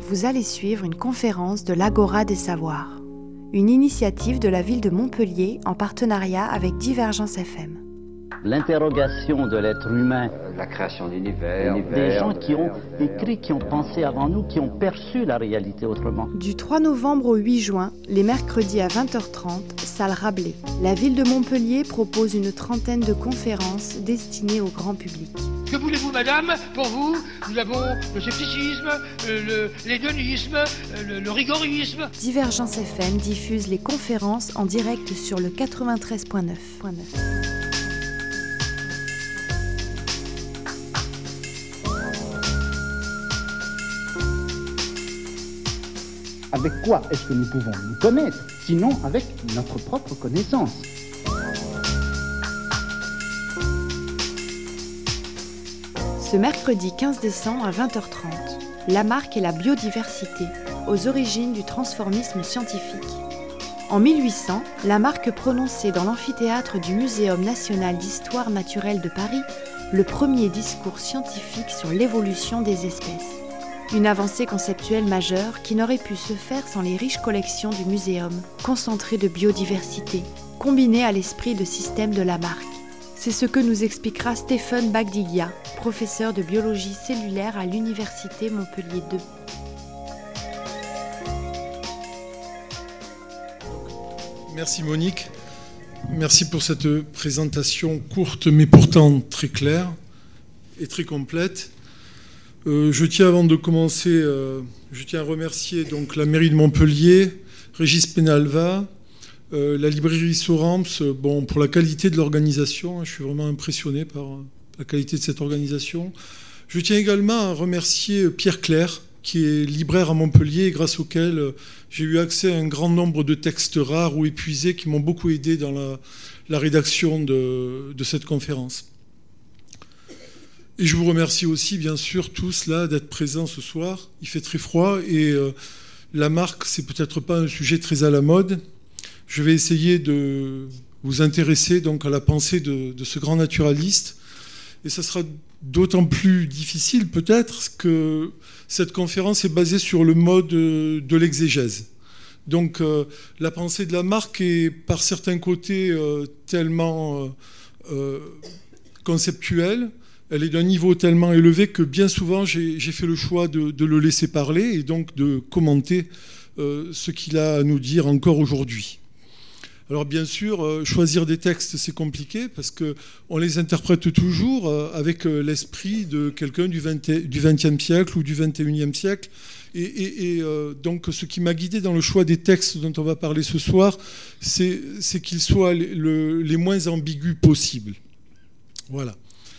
vous allez suivre une conférence de l'Agora des Savoirs, une initiative de la ville de Montpellier en partenariat avec Divergence FM. L'interrogation de l'être humain, la création d'univers, des gens qui ont écrit, qui ont pensé avant nous, qui ont perçu la réalité autrement. Du 3 novembre au 8 juin, les mercredis à 20h30, salle Rabelais. La ville de Montpellier propose une trentaine de conférences destinées au grand public. Que voulez-vous, madame? Pour vous, nous avons le scepticisme, l'hédonisme, le rigorisme. Divergence FM diffuse les conférences en direct sur le 93.9. Avec quoi est-ce que nous pouvons nous connaître, sinon avec notre propre connaissance? Ce mercredi 15 décembre à 20h30, Lamarck et la biodiversité, aux origines du transformisme scientifique. En 1800, Lamarck prononçait dans l'amphithéâtre du Muséum national d'histoire naturelle de Paris le premier discours scientifique sur l'évolution des espèces. Une avancée conceptuelle majeure qui n'aurait pu se faire sans les riches collections du muséum, concentrées de biodiversité, combinées à l'esprit de système de Lamarck. C'est ce que nous expliquera Stéphane Bagdiglia, professeur de biologie cellulaire à l'Université Montpellier II. Merci Monique, merci pour cette présentation courte mais pourtant très claire et très complète. Je tiens avant de commencer, à remercier donc la mairie de Montpellier, Régis Penalva, la librairie Soramps, pour la qualité de l'organisation. Je suis vraiment impressionné par la qualité de cette organisation. Je tiens également à remercier Pierre Clair, qui est libraire à Montpellier et grâce auquel j'ai eu accès à un grand nombre de textes rares ou épuisés qui m'ont beaucoup aidé dans la rédaction de cette conférence. Et je vous remercie aussi, bien sûr, tous là, d'être présents ce soir. Il fait très froid et Lamarck, c'est peut-être pas un sujet très à la mode. Je vais essayer de vous intéresser donc à la pensée de ce grand naturaliste. Et ça sera d'autant plus difficile peut-être que cette conférence est basée sur le mode de l'exégèse. Donc la pensée de Lamarck est par certains côtés tellement conceptuelle, elle est d'un niveau tellement élevé que bien souvent j'ai fait le choix de le laisser parler et donc de commenter ce qu'il a à nous dire encore aujourd'hui. Alors bien sûr, choisir des textes, c'est compliqué parce qu'on les interprète toujours avec l'esprit de quelqu'un du XXe siècle ou du XXIe siècle. Et donc ce qui m'a guidé dans le choix des textes dont on va parler ce soir, c'est qu'ils soient les moins ambigus possibles. Voilà.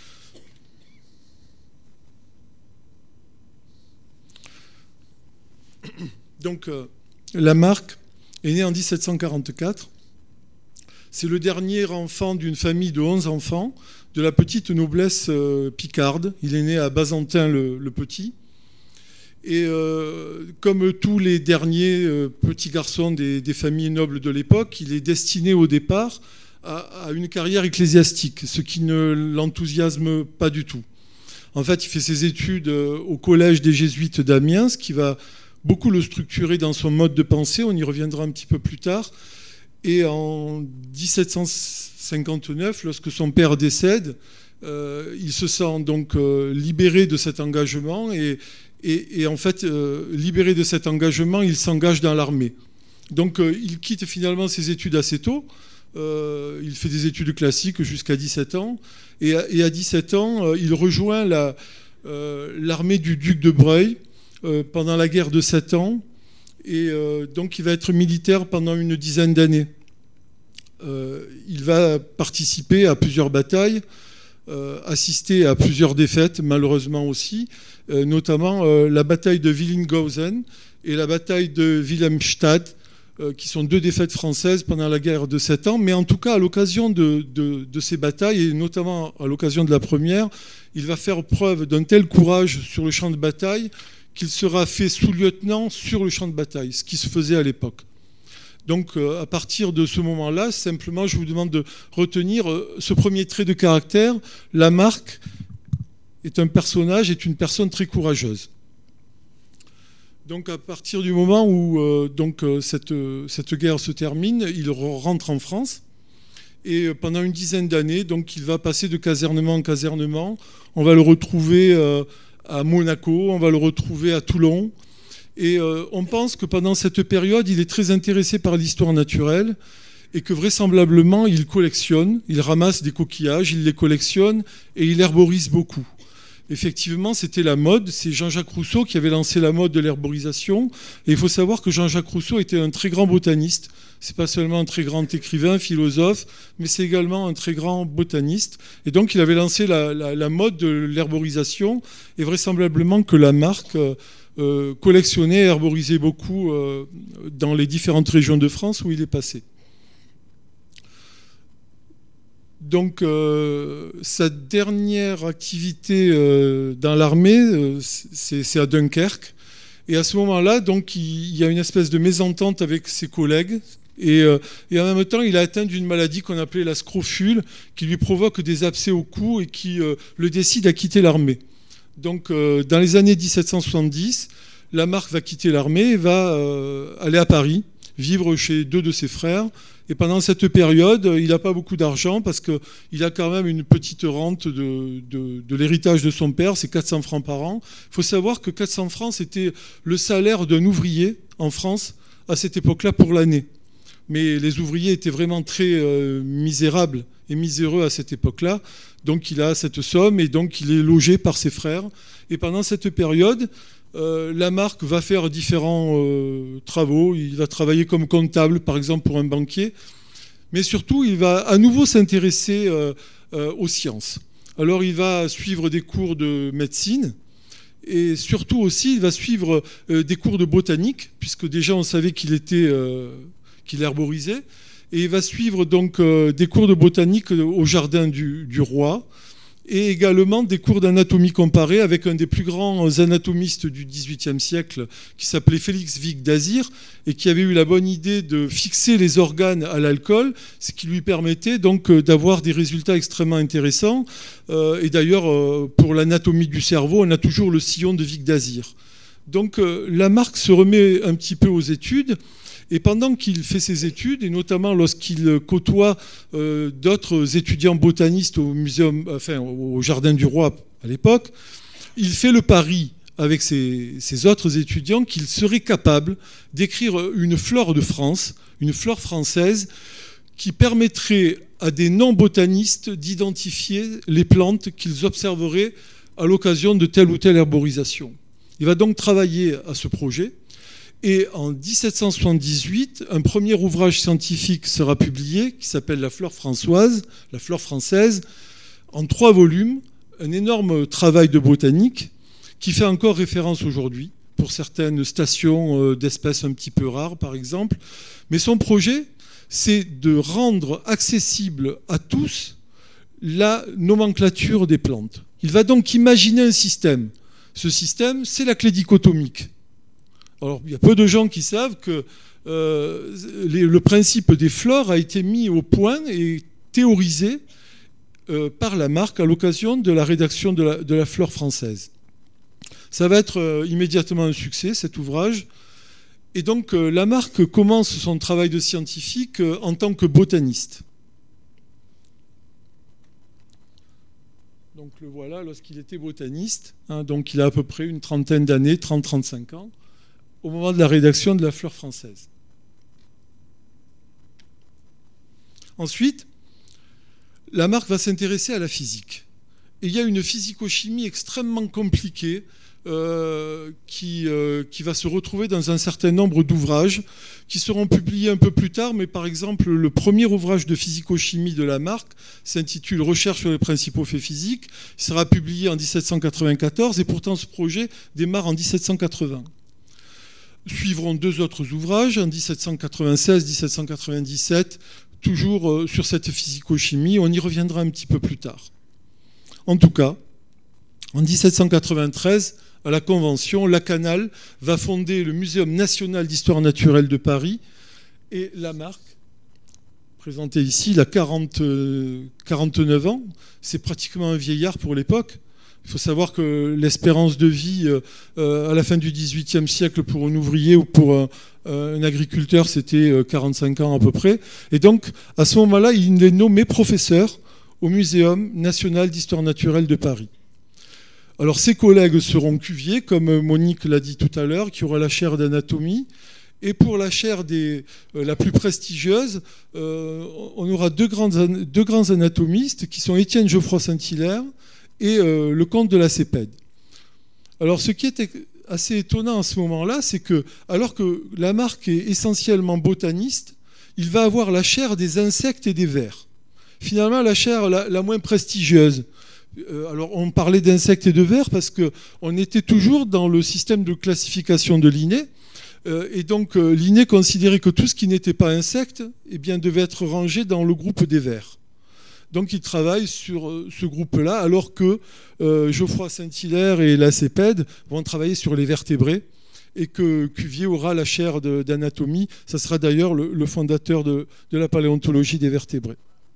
Donc Lamarck est né en 1744. C'est le dernier enfant d'une famille de 11 enfants, de la petite noblesse picarde. Il est né à Bazentin le Petit. Et comme tous les derniers petits garçons des familles nobles de l'époque, il est destiné au départ à une carrière ecclésiastique, ce qui ne l'enthousiasme pas du tout. En fait, il fait ses études au collège des Jésuites d'Amiens, ce qui va beaucoup le structurer dans son mode de pensée. On y reviendra un petit peu plus tard. Et en 1759, lorsque son père décède, il se sent donc libéré de cet engagement et en fait, libéré de cet engagement, il s'engage dans l'armée. Donc il quitte finalement ses études assez tôt. Il fait des études classiques jusqu'à 17 ans. Et à 17 ans, il rejoint l'armée du duc de Breuil pendant la guerre de 7 ans. Et donc il va être militaire pendant une dizaine d'années. Il va participer à plusieurs batailles, assister à plusieurs défaites, malheureusement aussi, notamment la bataille de Willinghausen et la bataille de Wilhelmstadt, qui sont deux défaites françaises pendant la guerre de 7 ans. Mais en tout cas, à l'occasion de ces batailles, et notamment à l'occasion de la première, il va faire preuve d'un tel courage sur le champ de bataille qu'il sera fait sous-lieutenant sur le champ de bataille, ce qui se faisait à l'époque. Donc à partir de ce moment-là, simplement, je vous demande de retenir ce premier trait de caractère. Lamarck est un personnage, est une personne très courageuse. Donc à partir du moment où cette guerre se termine, il rentre en France. Et pendant une dizaine d'années, donc, il va passer de casernement en casernement. On va le retrouver à Monaco, on va le retrouver à Toulon. Et on pense que pendant cette période, il est très intéressé par l'histoire naturelle et que vraisemblablement, il collectionne, il ramasse des coquillages, il les collectionne et il herborise beaucoup. Effectivement, c'était la mode. C'est Jean-Jacques Rousseau qui avait lancé la mode de l'herborisation. Et il faut savoir que Jean-Jacques Rousseau était un très grand botaniste. C'est pas seulement un très grand écrivain, philosophe, mais c'est également un très grand botaniste. Et donc, il avait lancé la mode de l'herborisation. Et vraisemblablement que Lamarck collectionnait et herborisait beaucoup dans les différentes régions de France où il est passé. Donc, sa dernière activité dans l'armée, c'est à Dunkerque. Et à ce moment-là, donc, il y a une espèce de mésentente avec ses collègues. Et en même temps, il est atteint d'une maladie qu'on appelait la scrofule, qui lui provoque des abcès au cou et qui le décide à quitter l'armée. Donc, dans les années 1770, Lamarck va quitter l'armée et va aller à Paris, vivre chez 2 de ses frères. Et pendant cette période, il n'a pas beaucoup d'argent parce qu'il a quand même une petite rente de l'héritage de son père, c'est 400 francs par an. Il faut savoir que 400 francs, c'était le salaire d'un ouvrier en France à cette époque-là pour l'année. Mais les ouvriers étaient vraiment très misérables et miséreux à cette époque-là. Donc il a cette somme et donc il est logé par ses frères. Et pendant cette période, Lamarck va faire différents travaux. Il va travailler comme comptable, par exemple, pour un banquier. Mais surtout, il va à nouveau s'intéresser aux sciences. Alors, il va suivre des cours de médecine. Et surtout aussi, il va suivre des cours de botanique, puisque déjà, on savait qu'il herborisait. Et il va suivre donc des cours de botanique au jardin du roi. Et également des cours d'anatomie comparée avec un des plus grands anatomistes du XVIIIe siècle qui s'appelait Félix Vic d'Azir et qui avait eu la bonne idée de fixer les organes à l'alcool, ce qui lui permettait donc d'avoir des résultats extrêmement intéressants. Et d'ailleurs, pour l'anatomie du cerveau, on a toujours le sillon de Vic d'Azir. Donc Lamarck se remet un petit peu aux études. Et pendant qu'il fait ses études, et notamment lorsqu'il côtoie d'autres étudiants botanistes au Jardin du Roi à l'époque, il fait le pari avec ses autres étudiants qu'il serait capable d'écrire une flore de France, une flore française, qui permettrait à des non-botanistes d'identifier les plantes qu'ils observeraient à l'occasion de telle ou telle herborisation. Il va donc travailler à ce projet. Et en 1778, un premier ouvrage scientifique sera publié qui s'appelle La flore françoise, la flore française, en 3 volumes, un énorme travail de botanique qui fait encore référence aujourd'hui pour certaines stations d'espèces un petit peu rares, par exemple. Mais son projet, c'est de rendre accessible à tous la nomenclature des plantes. Il va donc imaginer un système. Ce système, c'est la clé dichotomique. Alors, il y a peu de gens qui savent que le principe des flores a été mis au point et théorisé par Lamarck à l'occasion de la rédaction de la flore française. Ça va être immédiatement un succès, cet ouvrage. Et donc, Lamarck commence son travail de scientifique en tant que botaniste. Donc, le voilà lorsqu'il était botaniste. Donc, il a à peu près une trentaine d'années, 30-35 ans, au moment de la rédaction de la flore française. Ensuite, Lamarck va s'intéresser à la physique. Et il y a une physico-chimie extrêmement compliquée qui va se retrouver dans un certain nombre d'ouvrages qui seront publiés un peu plus tard, mais par exemple, le premier ouvrage de physico-chimie de Lamarck s'intitule « Recherche sur les principaux faits physiques ». Il sera publié en 1794 et pourtant ce projet démarre en 1780. Suivront 2 autres ouvrages, en 1796-1797, toujours sur cette physico-chimie. On y reviendra un petit peu plus tard. En tout cas, en 1793, à la Convention, Lacanal va fonder le Muséum national d'histoire naturelle de Paris et Lamarck, présenté ici, il a 49 ans, c'est pratiquement un vieillard pour l'époque. Il faut savoir que l'espérance de vie à la fin du XVIIIe siècle pour un ouvrier ou pour un agriculteur, c'était 45 ans à peu près. Et donc, à ce moment-là, il est nommé professeur au Muséum national d'histoire naturelle de Paris. Alors, ses collègues seront Cuvier, comme Monique l'a dit tout à l'heure, qui aura la chaire d'anatomie. Et pour la chaire la plus prestigieuse, on aura deux grands anatomistes qui sont Étienne Geoffroy-Saint-Hilaire et le comte de la Cépède. Alors, ce qui est assez étonnant à ce moment-là, c'est que, alors que Lamarck est essentiellement botaniste, il va avoir la chaire des insectes et des vers. Finalement, la chaire la moins prestigieuse. Alors, on parlait d'insectes et de vers parce qu'on était toujours dans le système de classification de Linné. Et donc, Linné considérait que tout ce qui n'était pas insecte devait être rangé dans le groupe des vers. Donc, il travaille sur ce groupe-là, alors que Geoffroy Saint-Hilaire et la Cépède vont travailler sur les vertébrés, et que Cuvier aura la chaire d'anatomie. Ça sera d'ailleurs le fondateur de la paléontologie des vertébrés.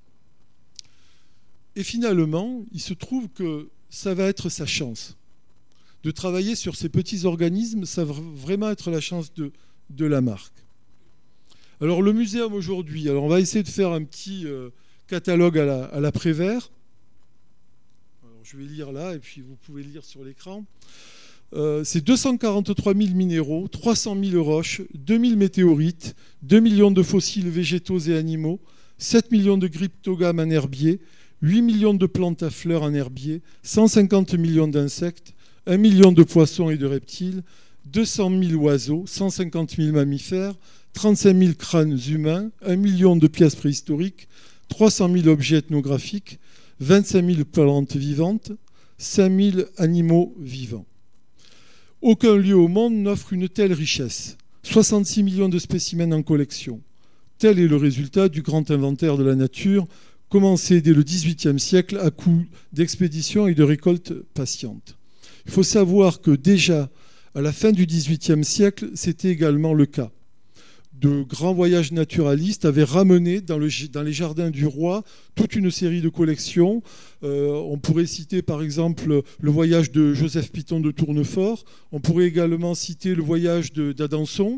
Et finalement, il se trouve que ça va être sa chance. De travailler sur ces petits organismes, ça va vraiment être la chance de Lamarck. Alors, le muséum aujourd'hui, on va essayer de faire un petit catalogue à la Prévert. Alors, je vais lire là, et puis vous pouvez lire sur l'écran. C'est 243 000 minéraux, 300 000 roches, 2000 météorites, 2 millions de fossiles végétaux et animaux, 7 millions de cryptogames en herbier, 8 millions de plantes à fleurs en herbier, 150 millions d'insectes, 1 million de poissons et de reptiles, 200 000 oiseaux, 150 000 mammifères, 35 000 crânes humains, 1 million de pièces préhistoriques, 300 000 objets ethnographiques, 25 000 plantes vivantes, 5 000 animaux vivants. Aucun lieu au monde n'offre une telle richesse. 66 millions de spécimens en collection. Tel est le résultat du grand inventaire de la nature, commencé dès le XVIIIe siècle à coup d'expéditions et de récoltes patientes. Il faut savoir que déjà, à la fin du XVIIIe siècle, c'était également le cas. De grands voyages naturalistes avaient ramené dans les jardins du roi toute une série de collections. On pourrait citer par exemple le voyage de Joseph Piton de Tournefort. On pourrait également citer le voyage d'Adanson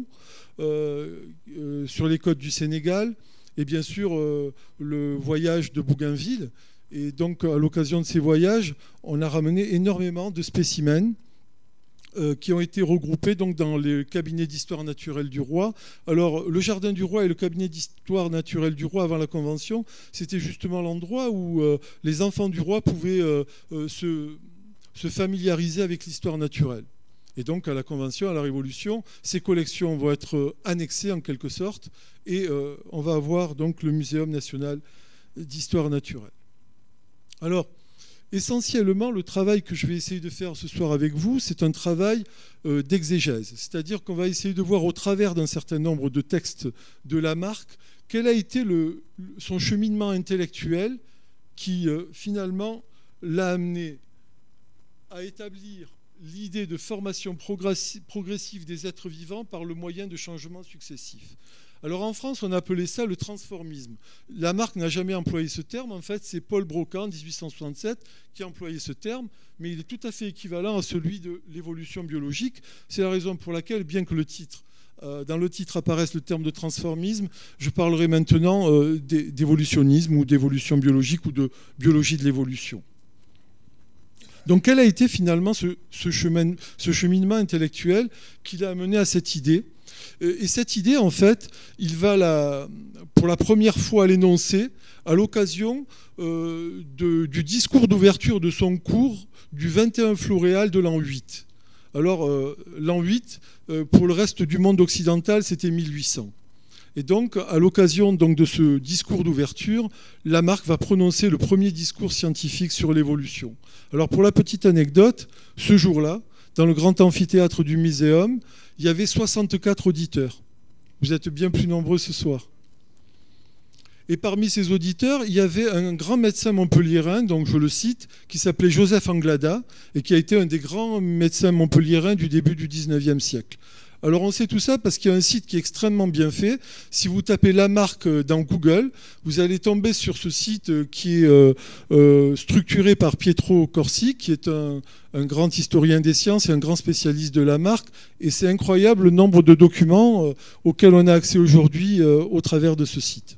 sur les côtes du Sénégal. Et bien sûr, le voyage de Bougainville. Et donc, à l'occasion de ces voyages, on a ramené énormément de spécimens qui ont été regroupés donc, dans le cabinet d'histoire naturelle du roi. Alors, le jardin du roi et le cabinet d'histoire naturelle du roi avant la Convention, c'était justement l'endroit où les enfants du roi pouvaient se familiariser avec l'histoire naturelle. Et donc, à la Convention, à la Révolution, ces collections vont être annexées en quelque sorte, et on va avoir donc le Muséum national d'histoire naturelle. Alors, essentiellement, le travail que je vais essayer de faire ce soir avec vous, c'est un travail d'exégèse. C'est-à-dire qu'on va essayer de voir au travers d'un certain nombre de textes de Lamarck, quel a été son cheminement intellectuel qui, finalement, l'a amené à établir l'idée de formation progressive des êtres vivants par le moyen de changements successifs. Alors en France, on appelait ça le transformisme. Lamarck n'a jamais employé ce terme. En fait, c'est Paul Broca, en 1867, qui a employé ce terme, mais il est tout à fait équivalent à celui de l'évolution biologique. C'est la raison pour laquelle, bien que dans le titre apparaisse le terme de transformisme, je parlerai maintenant d'évolutionnisme ou d'évolution biologique ou de biologie de l'évolution. Donc quel a été finalement ce cheminement intellectuel qui l'a amené à cette idée ? Et cette idée, en fait, il va pour la première fois l'énoncer à l'occasion du discours d'ouverture de son cours du 21 Floréal de l'an 8. Alors, l'an 8, pour le reste du monde occidental, c'était 1800. Et donc, à l'occasion de ce discours d'ouverture, Lamarck va prononcer le premier discours scientifique sur l'évolution. Alors, pour la petite anecdote, ce jour-là, dans le grand amphithéâtre du Muséum, il y avait 64 auditeurs. Vous êtes bien plus nombreux ce soir. Et parmi ces auditeurs, il y avait un grand médecin montpelliérain, donc je le cite, qui s'appelait Joseph Anglada, et qui a été un des grands médecins montpelliérains du début du 19e siècle. Alors on sait tout ça parce qu'il y a un site qui est extrêmement bien fait. Si vous tapez Lamarck dans Google, vous allez tomber sur ce site qui est structuré par Pietro Corsi, qui est un grand historien des sciences et un grand spécialiste de Lamarck. Et c'est incroyable le nombre de documents auxquels on a accès aujourd'hui au travers de ce site.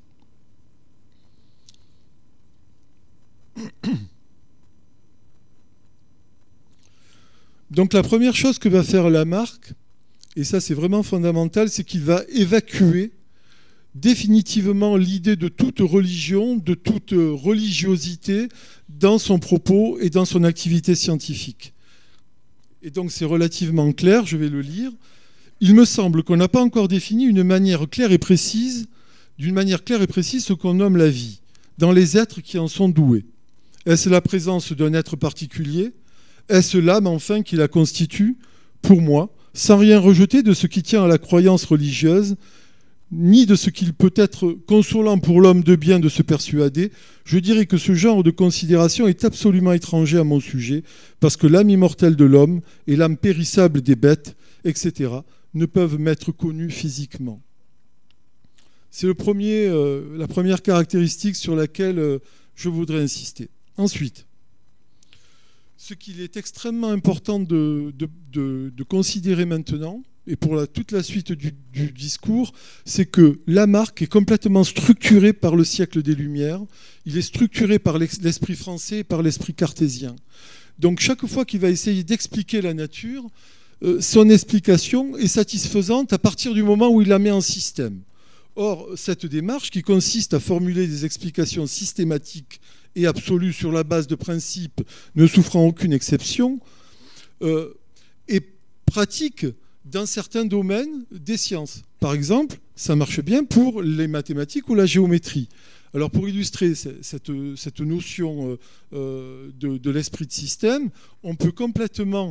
Donc la première chose que va faire Lamarck, et ça c'est vraiment fondamental, c'est qu'il va évacuer définitivement l'idée de toute religion, de toute religiosité dans son propos et dans son activité scientifique. Et donc c'est relativement clair, je vais le lire. Il me semble qu'on n'a pas encore défini d'une manière claire et précise ce qu'on nomme la vie, dans les êtres qui en sont doués. Est-ce la présence d'un être particulier ? Est-ce l'âme, enfin, qui la constitue ? Pour moi, sans rien rejeter de ce qui tient à la croyance religieuse, ni de ce qu'il peut être consolant pour l'homme de bien de se persuader, je dirais que ce genre de considération est absolument étranger à mon sujet, parce que l'âme immortelle de l'homme et l'âme périssable des bêtes, etc., ne peuvent m'être connues physiquement. C'est la première caractéristique sur laquelle je voudrais insister. Ensuite, ce qu'il est extrêmement important de considérer maintenant, et pour toute la suite du discours, c'est que Lamarck est complètement structuré par le siècle des Lumières, il est structuré par l'esprit français et par l'esprit cartésien. Donc chaque fois qu'il va essayer d'expliquer la nature, son explication est satisfaisante à partir du moment où il la met en système. Or, cette démarche, qui consiste à formuler des explications systématiques et absolues sur la base de principes ne souffrant aucune exception, est pratique dans certains domaines des sciences. Par exemple, ça marche bien pour les mathématiques ou la géométrie. Alors pour illustrer cette notion de l'esprit de système, on peut complètement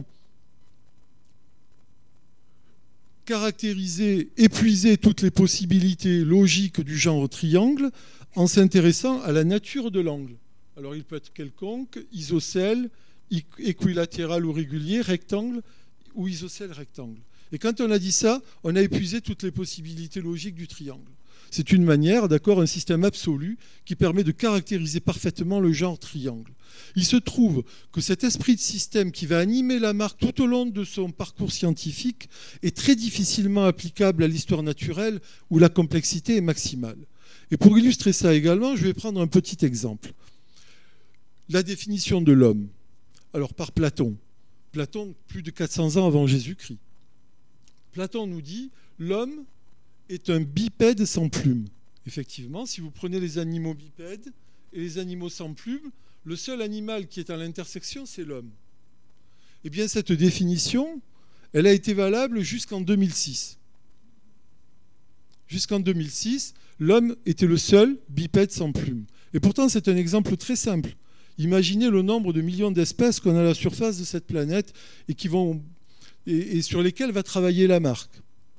caractériser, épuiser toutes les possibilités logiques du genre triangle en s'intéressant à la nature de l'angle. Alors il peut être quelconque, isocèle, équilatéral ou régulier, rectangle ou isocèle rectangle. Et quand on a dit ça, on a épuisé toutes les possibilités logiques du triangle. C'est une manière, d'accord, un système absolu qui permet de caractériser parfaitement le genre triangle. Il se trouve que cet esprit de système qui va animer Lamarck tout au long de son parcours scientifique est très difficilement applicable à l'histoire naturelle où la complexité est maximale. Et pour illustrer ça également, je vais prendre un petit exemple. La définition de l'homme. Alors par Platon. Platon, plus de 400 ans avant Jésus-Christ. Platon nous dit « l'homme est un bipède sans plumes ». Effectivement, si vous prenez les animaux bipèdes et les animaux sans plumes, le seul animal qui est à l'intersection, c'est l'homme. Eh bien, cette définition, elle a été valable jusqu'en 2006. Jusqu'en 2006, l'homme était le seul bipède sans plumes. Et pourtant, c'est un exemple très simple. Imaginez le nombre de millions d'espèces qu'on a à la surface de cette planète et sur lesquelles va travailler Lamarck.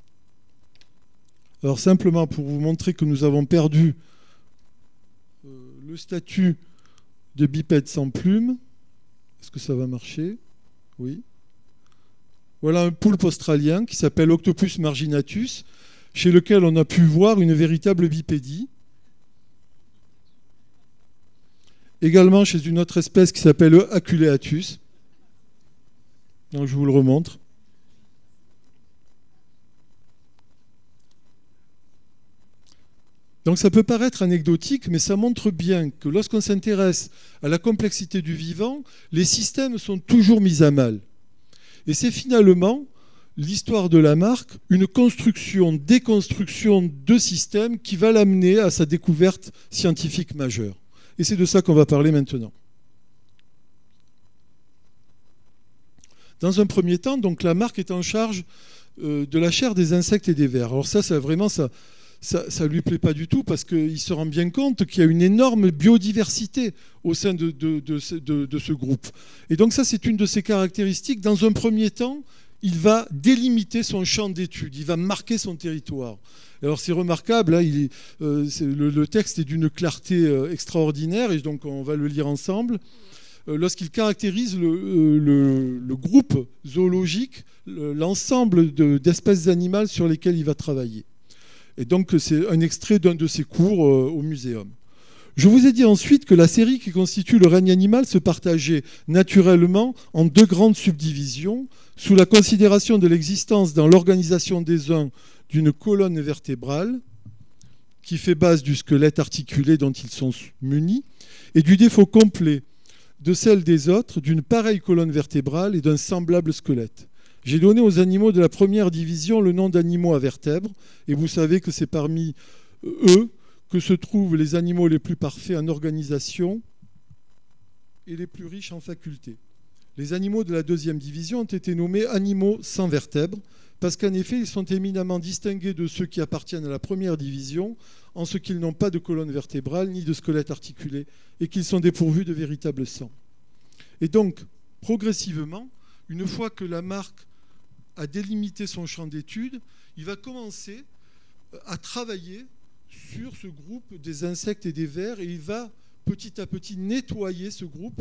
Alors simplement pour vous montrer que nous avons perdu le statut de bipède sans plumes. Est-ce que ça va marcher ? Oui. Voilà un poulpe australien qui s'appelle Octopus marginatus, chez lequel on a pu voir une véritable bipédie. Également chez une autre espèce qui s'appelle Aculeatus. Donc je vous le remontre. Donc ça peut paraître anecdotique, mais ça montre bien que lorsqu'on s'intéresse à la complexité du vivant, les systèmes sont toujours mis à mal. Et c'est finalement l'histoire de Lamarck, une construction, déconstruction de systèmes qui va l'amener à sa découverte scientifique majeure. Et c'est de ça qu'on va parler maintenant. Dans un premier temps, donc, Lamarck est en charge de la chair des insectes et des vers. Alors ça vraiment, ça lui plaît pas du tout parce qu'il se rend bien compte qu'il y a une énorme biodiversité au sein de ce groupe. Et donc ça, c'est une de ses caractéristiques. Dans un premier temps, il va délimiter son champ d'étude, il va marquer son territoire. Alors c'est remarquable, hein, le texte est d'une clarté extraordinaire et donc on va le lire ensemble. lorsqu'il caractérise le groupe zoologique, l'ensemble d'espèces animales sur lesquelles il va travailler. Et donc c'est un extrait d'un de ses cours au muséum. Je vous ai dit ensuite que la série qui constitue le règne animal se partageait naturellement en deux grandes subdivisions, sous la considération de l'existence dans l'organisation des uns d'une colonne vertébrale, qui fait base du squelette articulé dont ils sont munis, et du défaut complet de celle des autres d'une pareille colonne vertébrale et d'un semblable squelette. J'ai donné aux animaux de la première division le nom d'animaux à vertèbres, et vous savez que c'est parmi eux que se trouvent les animaux les plus parfaits en organisation et les plus riches en facultés. Les animaux de la deuxième division ont été nommés animaux sans vertèbres, parce qu'en effet, ils sont éminemment distingués de ceux qui appartiennent à la première division, en ce qu'ils n'ont pas de colonne vertébrale ni de squelette articulé, et qu'ils sont dépourvus de véritable sang. Et donc, progressivement, une fois que Lamarck a délimité son champ d'études, il va commencer à travailler sur ce groupe des insectes et des vers, et il va petit à petit nettoyer ce groupe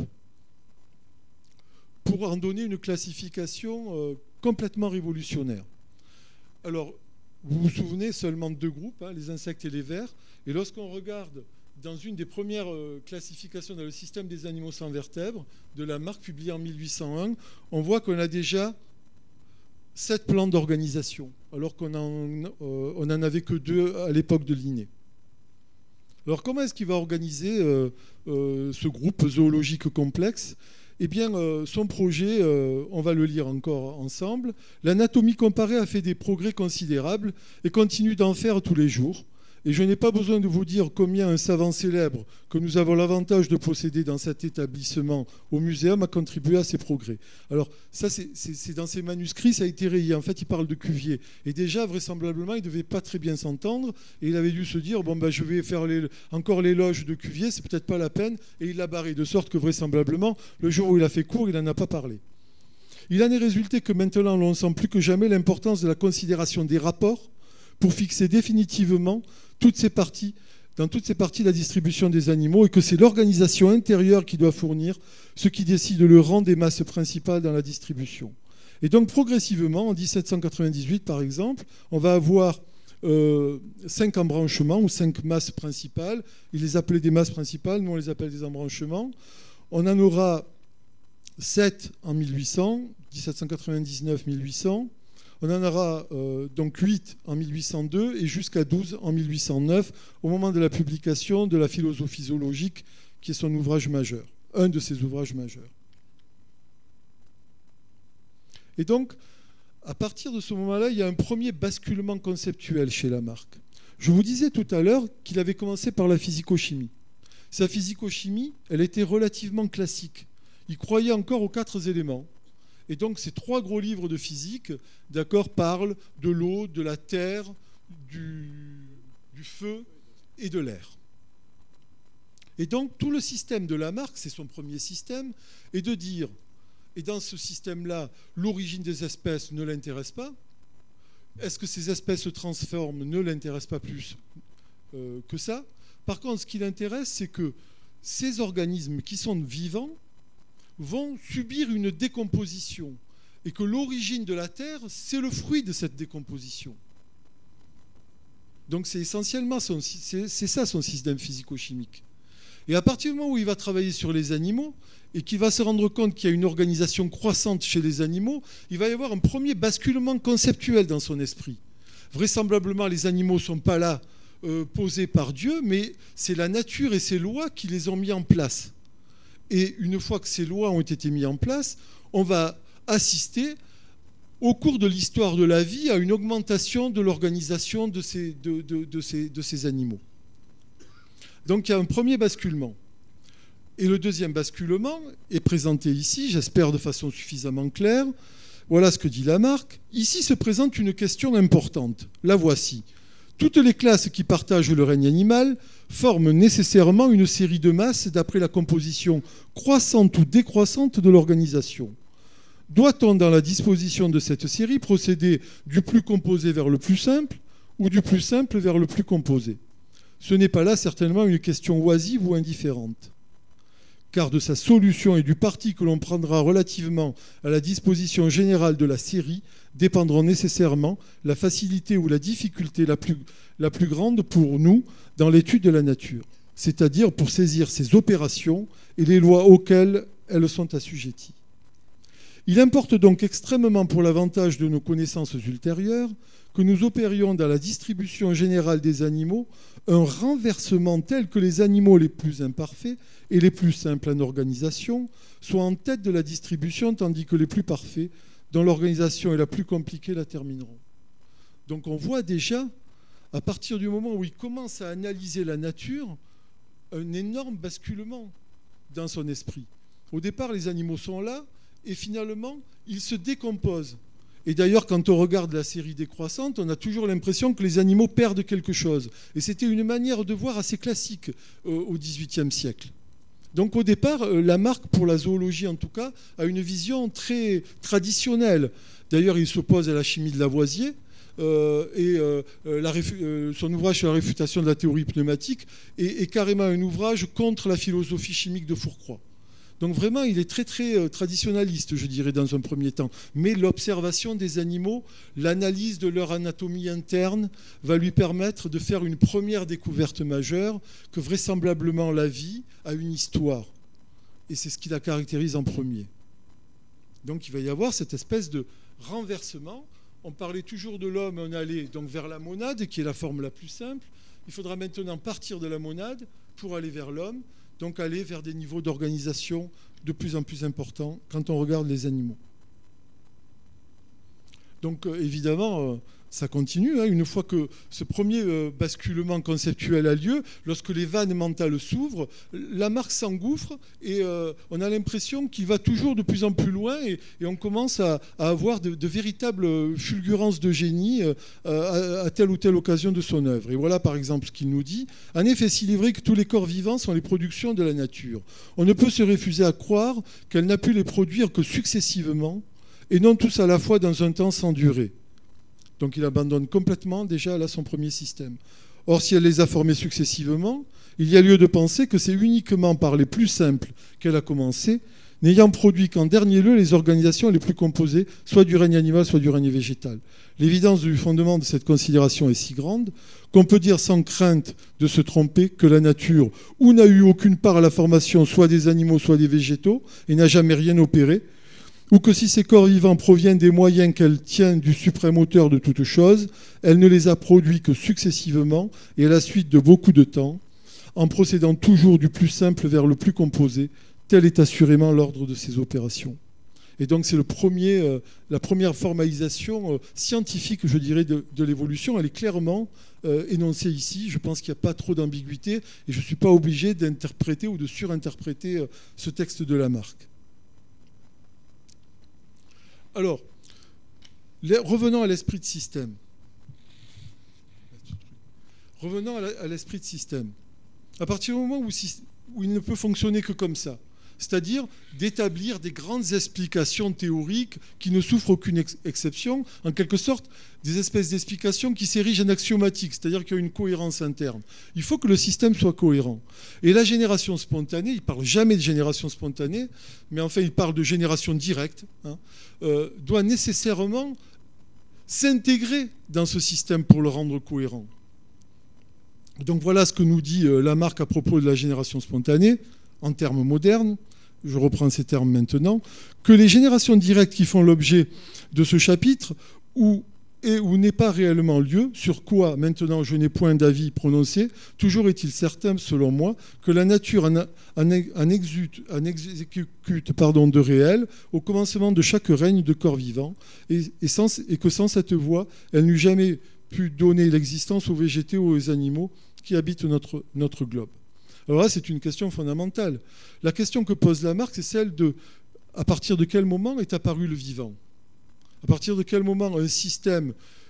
pour en donner une classification complètement révolutionnaire. Alors, vous vous souvenez seulement de deux groupes, les insectes et les vers, et lorsqu'on regarde dans une des premières classifications dans le système des animaux sans vertèbres de Lamarck, publiée en 1801, on voit qu'on a déjà 7 plans d'organisation, alors qu'on n'en avait que 2 à l'époque de Linné. Alors comment est-ce qu'il va organiser ce groupe zoologique complexe ? Eh bien, son projet, on va le lire encore ensemble. L'anatomie comparée a fait des progrès considérables et continue d'en faire tous les jours. Et je n'ai pas besoin de vous dire combien un savant célèbre que nous avons l'avantage de posséder dans cet établissement au muséum a contribué à ces progrès. Alors ça, c'est dans ses manuscrits, ça a été rayé. En fait, il parle de Cuvier. Et déjà, vraisemblablement, il ne devait pas très bien s'entendre. Et il avait dû se dire, bon, ben, je vais faire encore l'éloge de Cuvier, c'est peut-être pas la peine. Et il l'a barré, de sorte que vraisemblablement, le jour où il a fait court, il n'en a pas parlé. Il en est résulté que maintenant, l'on sent plus que jamais l'importance de la considération des rapports pour fixer définitivement dans toutes ces parties la distribution des animaux, et que c'est l'organisation intérieure qui doit fournir ce qui décide le rang des masses principales dans la distribution. Et donc progressivement, en 1798 par exemple, on va avoir 5 embranchements ou 5 masses principales. Il les appelait des masses principales, nous on les appelle des embranchements. On en aura 7 en 1800, 1799-1800. On en aura donc 8 en 1802 et jusqu'à 12 en 1809, au moment de la publication de la philosophie zoologique, qui est son ouvrage majeur, un de ses ouvrages majeurs. Et donc, à partir de ce moment-là, il y a un premier basculement conceptuel chez Lamarck. Je vous disais tout à l'heure qu'il avait commencé par la physico-chimie. Sa physico-chimie, elle était relativement classique. Il croyait encore aux 4 éléments. Et donc ces 3 gros livres de physique, d'accord, parlent de l'eau, de la terre, du feu et de l'air. Et donc tout le système de Lamarck, c'est son premier système, est de dire, et dans ce système-là, l'origine des espèces ne l'intéresse pas. Est-ce que ces espèces se transforment ne l'intéresse pas plus que ça. Par contre, ce qui l'intéresse, c'est que ces organismes qui sont vivants vont subir une décomposition, et que l'origine de la Terre, c'est le fruit de cette décomposition. Donc c'est essentiellement c'est ça son système physico-chimique. Et à partir du moment où il va travailler sur les animaux, et qu'il va se rendre compte qu'il y a une organisation croissante chez les animaux, il va y avoir un premier basculement conceptuel dans son esprit. Vraisemblablement, les animaux ne sont pas là posés par Dieu, mais c'est la nature et ses lois qui les ont mis en place. Et une fois que ces lois ont été mises en place, on va assister au cours de l'histoire de la vie à une augmentation de l'organisation de ces animaux. Donc il y a un premier basculement. Et le deuxième basculement est présenté ici, j'espère de façon suffisamment claire. Voilà ce que dit Lamarck. Ici se présente une question importante. La voici. Toutes les classes qui partagent le règne animal forment nécessairement une série de masses d'après la composition croissante ou décroissante de l'organisation. Doit-on, dans la disposition de cette série, procéder du plus composé vers le plus simple ou du plus simple vers le plus composé ? Ce n'est pas là certainement une question oisive ou indifférente. car de sa solution et du parti que l'on prendra relativement à la disposition générale de la série dépendront nécessairement la facilité ou la difficulté la plus grande pour nous dans l'étude de la nature, c'est-à-dire pour saisir ses opérations et les lois auxquelles elles sont assujetties. Il importe donc extrêmement pour l'avantage de nos connaissances ultérieures que nous opérions dans la distribution générale des animaux un renversement tel que les animaux les plus imparfaits et les plus simples en organisation soient en tête de la distribution, tandis que les plus parfaits, dont l'organisation est la plus compliquée, la termineront. Donc on voit déjà, à partir du moment où il commence à analyser la nature, un énorme basculement dans son esprit. Au départ, les animaux sont là, et finalement, ils se décomposent. Et d'ailleurs, quand on regarde la série décroissante, on a toujours l'impression que les animaux perdent quelque chose. Et c'était une manière de voir assez classique au XVIIIe siècle. Donc au départ, Lamarck, pour la zoologie en tout cas, a une vision très traditionnelle. D'ailleurs, il s'oppose à la chimie de Lavoisier, son ouvrage sur la réfutation de la théorie pneumatique est carrément un ouvrage contre la philosophie chimique de Fourcroy. Donc vraiment, il est très très traditionnaliste, je dirais, dans un premier temps. Mais l'observation des animaux, l'analyse de leur anatomie interne va lui permettre de faire une première découverte majeure, que vraisemblablement la vie a une histoire. Et c'est ce qui la caractérise en premier. Donc il va y avoir cette espèce de renversement. On parlait toujours de l'homme, on allait donc vers la monade, qui est la forme la plus simple. Il faudra maintenant partir de la monade pour aller vers l'homme. Donc aller vers des niveaux d'organisation de plus en plus importants quand on regarde les animaux. Donc évidemment, ça continue. Une fois que ce premier basculement conceptuel a lieu, lorsque les vannes mentales s'ouvrent, Lamarck s'engouffre et on a l'impression qu'il va toujours de plus en plus loin et on commence à avoir de véritables fulgurances de génie à telle ou telle occasion de son œuvre. Et voilà par exemple ce qu'il nous dit. En effet, s'il est vrai que tous les corps vivants sont les productions de la nature, on ne peut se refuser à croire qu'elle n'a pu les produire que successivement et non tous à la fois dans un temps sans durée. Donc il abandonne complètement déjà là son premier système. Or, si elle les a formés successivement, il y a lieu de penser que c'est uniquement par les plus simples qu'elle a commencé, n'ayant produit qu'en dernier lieu les organisations les plus composées, soit du règne animal, soit du règne végétal. L'évidence du fondement de cette considération est si grande qu'on peut dire sans crainte de se tromper que la nature ou n'a eu aucune part à la formation soit des animaux, soit des végétaux, et n'a jamais rien opéré, ou que si ces corps vivants proviennent des moyens qu'elle tient du suprême auteur de toutes choses, elle ne les a produits que successivement et à la suite de beaucoup de temps, en procédant toujours du plus simple vers le plus composé, tel est assurément l'ordre de ces opérations. Et donc c'est la première formalisation scientifique, je dirais, de l'évolution. Elle est clairement énoncée ici. Je pense qu'il n'y a pas trop d'ambiguïté et je ne suis pas obligé d'interpréter ou de surinterpréter ce texte de Lamarck. Alors, revenons à l'esprit de système. Revenons à l'esprit de système. À partir du moment où il ne peut fonctionner que comme ça, c'est-à-dire d'établir des grandes explications théoriques qui ne souffrent aucune exception, en quelque sorte des espèces d'explications qui s'érigent en axiomatiques, c'est-à-dire qu'il y a une cohérence interne. Il faut que le système soit cohérent. Et la génération spontanée, il ne parle jamais de génération spontanée, mais enfin il parle de génération directe, doit nécessairement s'intégrer dans ce système pour le rendre cohérent. Donc voilà ce que nous dit Lamarck à propos de la génération spontanée, en termes modernes, je reprends ces termes maintenant, que les générations directes qui font l'objet de ce chapitre, où n'est pas réellement lieu, sur quoi maintenant je n'ai point d'avis prononcé, toujours est-il certain, selon moi, que la nature en exécute de réel au commencement de chaque règne de corps vivant, et que sans cette voie, elle n'eût jamais pu donner l'existence aux végétaux ou aux animaux qui habitent notre globe. Alors là, c'est une question fondamentale. La question que pose Lamarck, c'est celle de à partir de quel moment est apparu le vivant ? À partir de quel moment un système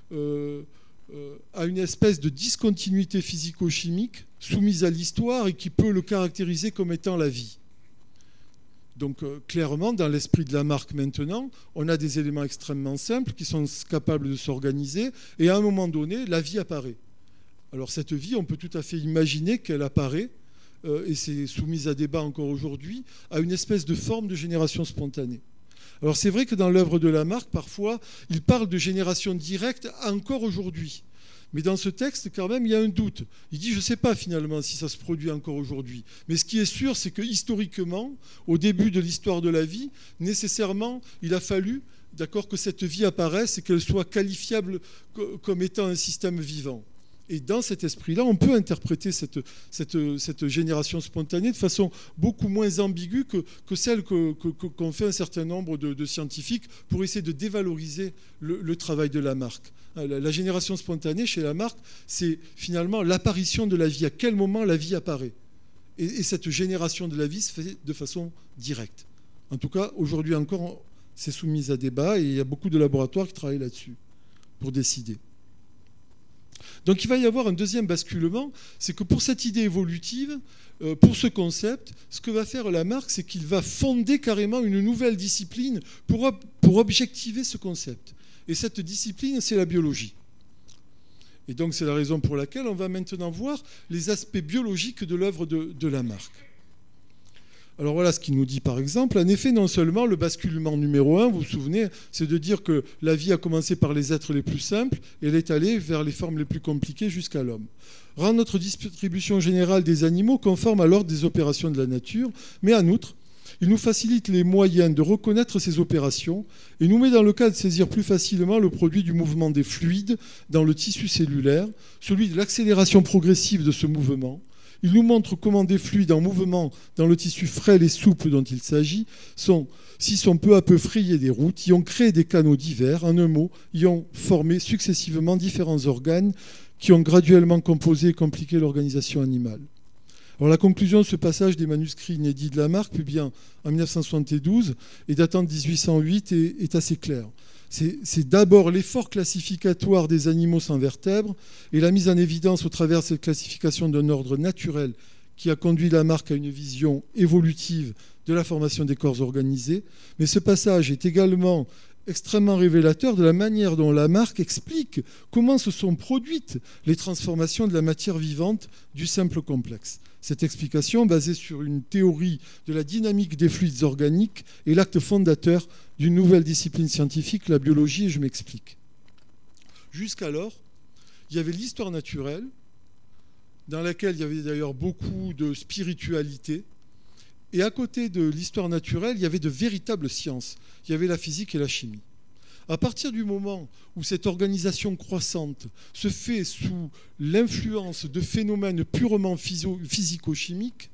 a une espèce de discontinuité physico-chimique soumise à l'histoire et qui peut le caractériser comme étant la vie ? Donc clairement, dans l'esprit de Lamarck maintenant, on a des éléments extrêmement simples qui sont capables de s'organiser et à un moment donné, la vie apparaît. Alors cette vie, on peut tout à fait imaginer qu'elle apparaît et c'est soumis à débat encore aujourd'hui, à une espèce de forme de génération spontanée. Alors c'est vrai que dans l'œuvre de Lamarck, parfois, il parle de génération directe encore aujourd'hui. Mais dans ce texte, quand même, il y a un doute. Il dit, je ne sais pas finalement si ça se produit encore aujourd'hui. Mais ce qui est sûr, c'est que historiquement, au début de l'histoire de la vie, nécessairement, il a fallu, d'accord, que cette vie apparaisse et qu'elle soit qualifiable comme étant un système vivant. Et dans cet esprit-là, on peut interpréter cette génération spontanée de façon beaucoup moins ambiguë que celle qu'ont fait un certain nombre de scientifiques pour essayer de dévaloriser le travail de Lamarck. La génération spontanée chez Lamarck, c'est finalement l'apparition de la vie. À quel moment la vie apparaît ? Et cette génération de la vie se fait de façon directe. En tout cas, aujourd'hui encore, c'est soumis à débat et il y a beaucoup de laboratoires qui travaillent là-dessus pour décider. Donc il va y avoir un deuxième basculement, c'est que pour cette idée évolutive, pour ce concept, ce que va faire Lamarck, c'est qu'il va fonder carrément une nouvelle discipline pour objectiver ce concept. Et cette discipline, c'est la biologie. Et donc c'est la raison pour laquelle on va maintenant voir les aspects biologiques de l'œuvre de Lamarck. Alors voilà ce qu'il nous dit par exemple. En effet, non seulement le basculement numéro 1, vous vous souvenez, c'est de dire que la vie a commencé par les êtres les plus simples et elle est allée vers les formes les plus compliquées jusqu'à l'homme. Rend notre distribution générale des animaux conforme à l'ordre des opérations de la nature, mais en outre, il nous facilite les moyens de reconnaître ces opérations et nous met dans le cas de saisir plus facilement le produit du mouvement des fluides dans le tissu cellulaire, celui de l'accélération progressive de ce mouvement. Il nous montre comment des fluides en mouvement dans le tissu frêle et souple dont il s'agit s'y sont peu à peu frayés des routes, y ont créé des canaux divers, en un mot, y ont formé successivement différents organes qui ont graduellement composé et compliqué l'organisation animale. Alors la conclusion de ce passage des manuscrits inédits de Lamarck, publié en 1972 et datant de 1808, est assez claire. C'est d'abord l'effort classificatoire des animaux sans vertèbres et la mise en évidence au travers de cette classification d'un ordre naturel qui a conduit Lamarck à une vision évolutive de la formation des corps organisés. Mais ce passage est également extrêmement révélateur de la manière dont Lamarck explique comment se sont produites les transformations de la matière vivante du simple au complexe. Cette explication, basée sur une théorie de la dynamique des fluides organiques, est l'acte fondateur d'une nouvelle discipline scientifique, la biologie, et je m'explique. Jusqu'alors, il y avait l'histoire naturelle, dans laquelle il y avait d'ailleurs beaucoup de spiritualité, et à côté de l'histoire naturelle, il y avait de véritables sciences. Il y avait la physique et la chimie. À partir du moment où cette organisation croissante se fait sous l'influence de phénomènes purement physico-chimiques,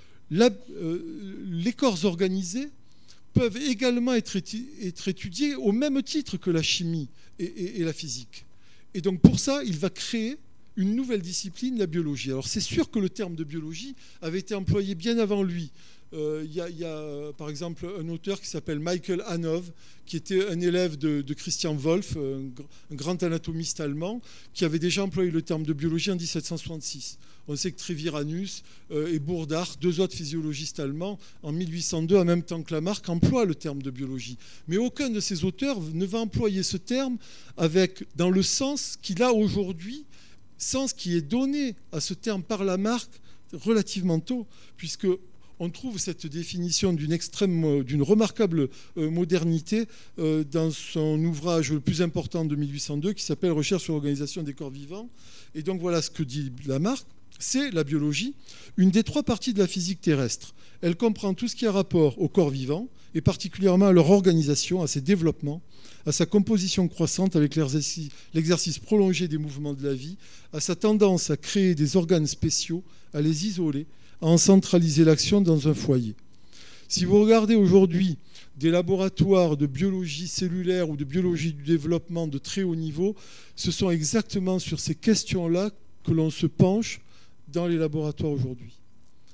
les corps organisés peuvent également être étudiés au même titre que la chimie et la physique. Et donc pour ça, il va créer une nouvelle discipline, la biologie. Alors c'est sûr que le terme de biologie avait été employé bien avant lui. Il y a par exemple un auteur qui s'appelle Michael Hanov, qui était un élève de Christian Wolff, un grand anatomiste allemand, qui avait déjà employé le terme de biologie en 1766. On sait que Treviranus et Burdach, deux autres physiologistes allemands, en 1802, en même temps que Lamarck, emploient le terme de biologie. Mais aucun de ces auteurs ne va employer ce terme dans le sens qu'il a aujourd'hui, sens qui est donné à ce terme par Lamarck relativement tôt, puisque on trouve cette définition d'une remarquable modernité dans son ouvrage le plus important de 1802 qui s'appelle « Recherche sur l'organisation des corps vivants ». Et donc voilà ce que dit Lamarck, c'est la biologie, une des trois parties de la physique terrestre. Elle comprend tout ce qui a rapport aux corps vivants et particulièrement à leur organisation, à ses développements, à sa composition croissante avec l'exercice prolongé des mouvements de la vie, à sa tendance à créer des organes spéciaux, à les isoler, à en centraliser l'action dans un foyer. Si vous regardez aujourd'hui des laboratoires de biologie cellulaire ou de biologie du développement de très haut niveau, ce sont exactement sur ces questions-là que l'on se penche dans les laboratoires aujourd'hui. D'accord ?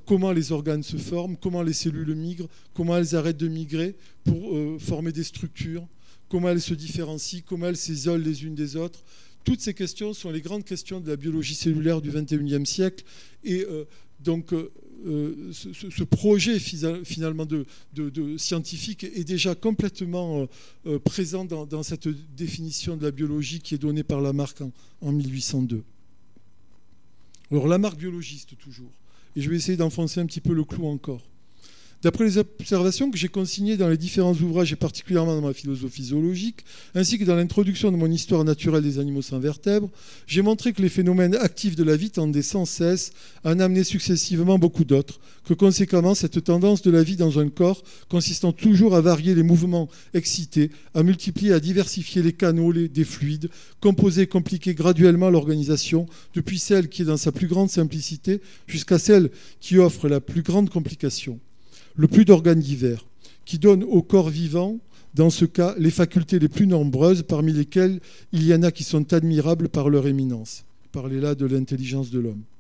Comment les organes se forment, comment les cellules migrent, comment elles arrêtent de migrer pour former des structures, comment elles se différencient, comment elles s'isolent les unes des autres. Toutes ces questions sont les grandes questions de la biologie cellulaire du XXIe siècle. Et donc, ce projet finalement de scientifique est déjà complètement présent dans cette définition de la biologie qui est donnée par Lamarck en 1802. Alors Lamarck biologiste toujours. Et je vais essayer d'enfoncer un petit peu le clou encore. D'après les observations que j'ai consignées dans les différents ouvrages, et particulièrement dans ma philosophie zoologique, ainsi que dans l'introduction de mon histoire naturelle des animaux sans vertèbres, j'ai montré que les phénomènes actifs de la vie tendaient sans cesse à en amener successivement beaucoup d'autres, que conséquemment, cette tendance de la vie dans un corps consistant toujours à varier les mouvements excités, à multiplier, à diversifier les canaux des fluides, composer et compliquer graduellement l'organisation, depuis celle qui est dans sa plus grande simplicité jusqu'à celle qui offre la plus grande complication. Le plus d'organes divers, qui donne au corps vivant, dans ce cas, les facultés les plus nombreuses, parmi lesquelles il y en a qui sont admirables par leur éminence. Parlez là de l'intelligence de l'homme.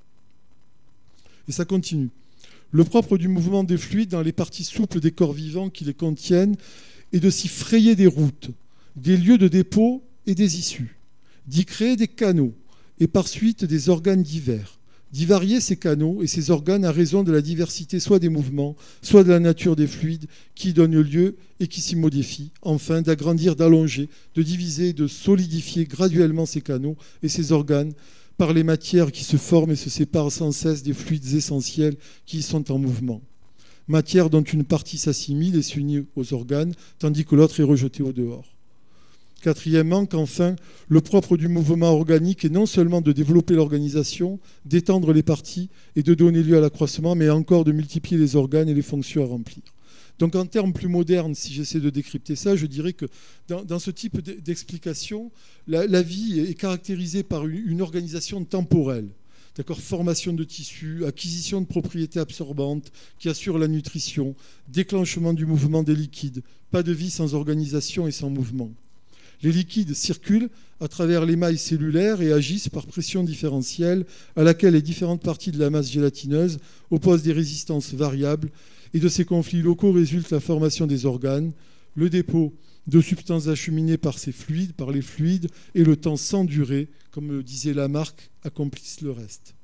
Et ça continue. Le propre du mouvement des fluides dans les parties souples des corps vivants qui les contiennent est de s'y frayer des routes, des lieux de dépôt et des issues, d'y créer des canaux et par suite des organes divers, d'y varier ces canaux et ces organes à raison de la diversité soit des mouvements, soit de la nature des fluides qui y donnent lieu et qui s'y modifient, enfin d'agrandir, d'allonger, de diviser et de solidifier graduellement ces canaux et ces organes par les matières qui se forment et se séparent sans cesse des fluides essentiels qui y sont en mouvement. Matière dont une partie s'assimile et s'unit aux organes, tandis que l'autre est rejetée au dehors. Quatrièmement, qu'enfin, le propre du mouvement organique est non seulement de développer l'organisation, d'étendre les parties et de donner lieu à l'accroissement, mais encore de multiplier les organes et les fonctions à remplir. Donc en termes plus modernes, si j'essaie de décrypter ça, je dirais que dans ce type d'explication, la vie est caractérisée par une organisation temporelle. D'accord, formation de tissus, acquisition de propriétés absorbantes qui assurent la nutrition, déclenchement du mouvement des liquides, pas de vie sans organisation et sans mouvement. Les liquides circulent à travers l'émail cellulaire et agissent par pression différentielle à laquelle les différentes parties de la masse gélatineuse opposent des résistances variables et de ces conflits locaux résulte la formation des organes, le dépôt de substances acheminées par les fluides et le temps sans durée, comme le disait Lamarck, accomplissent le reste.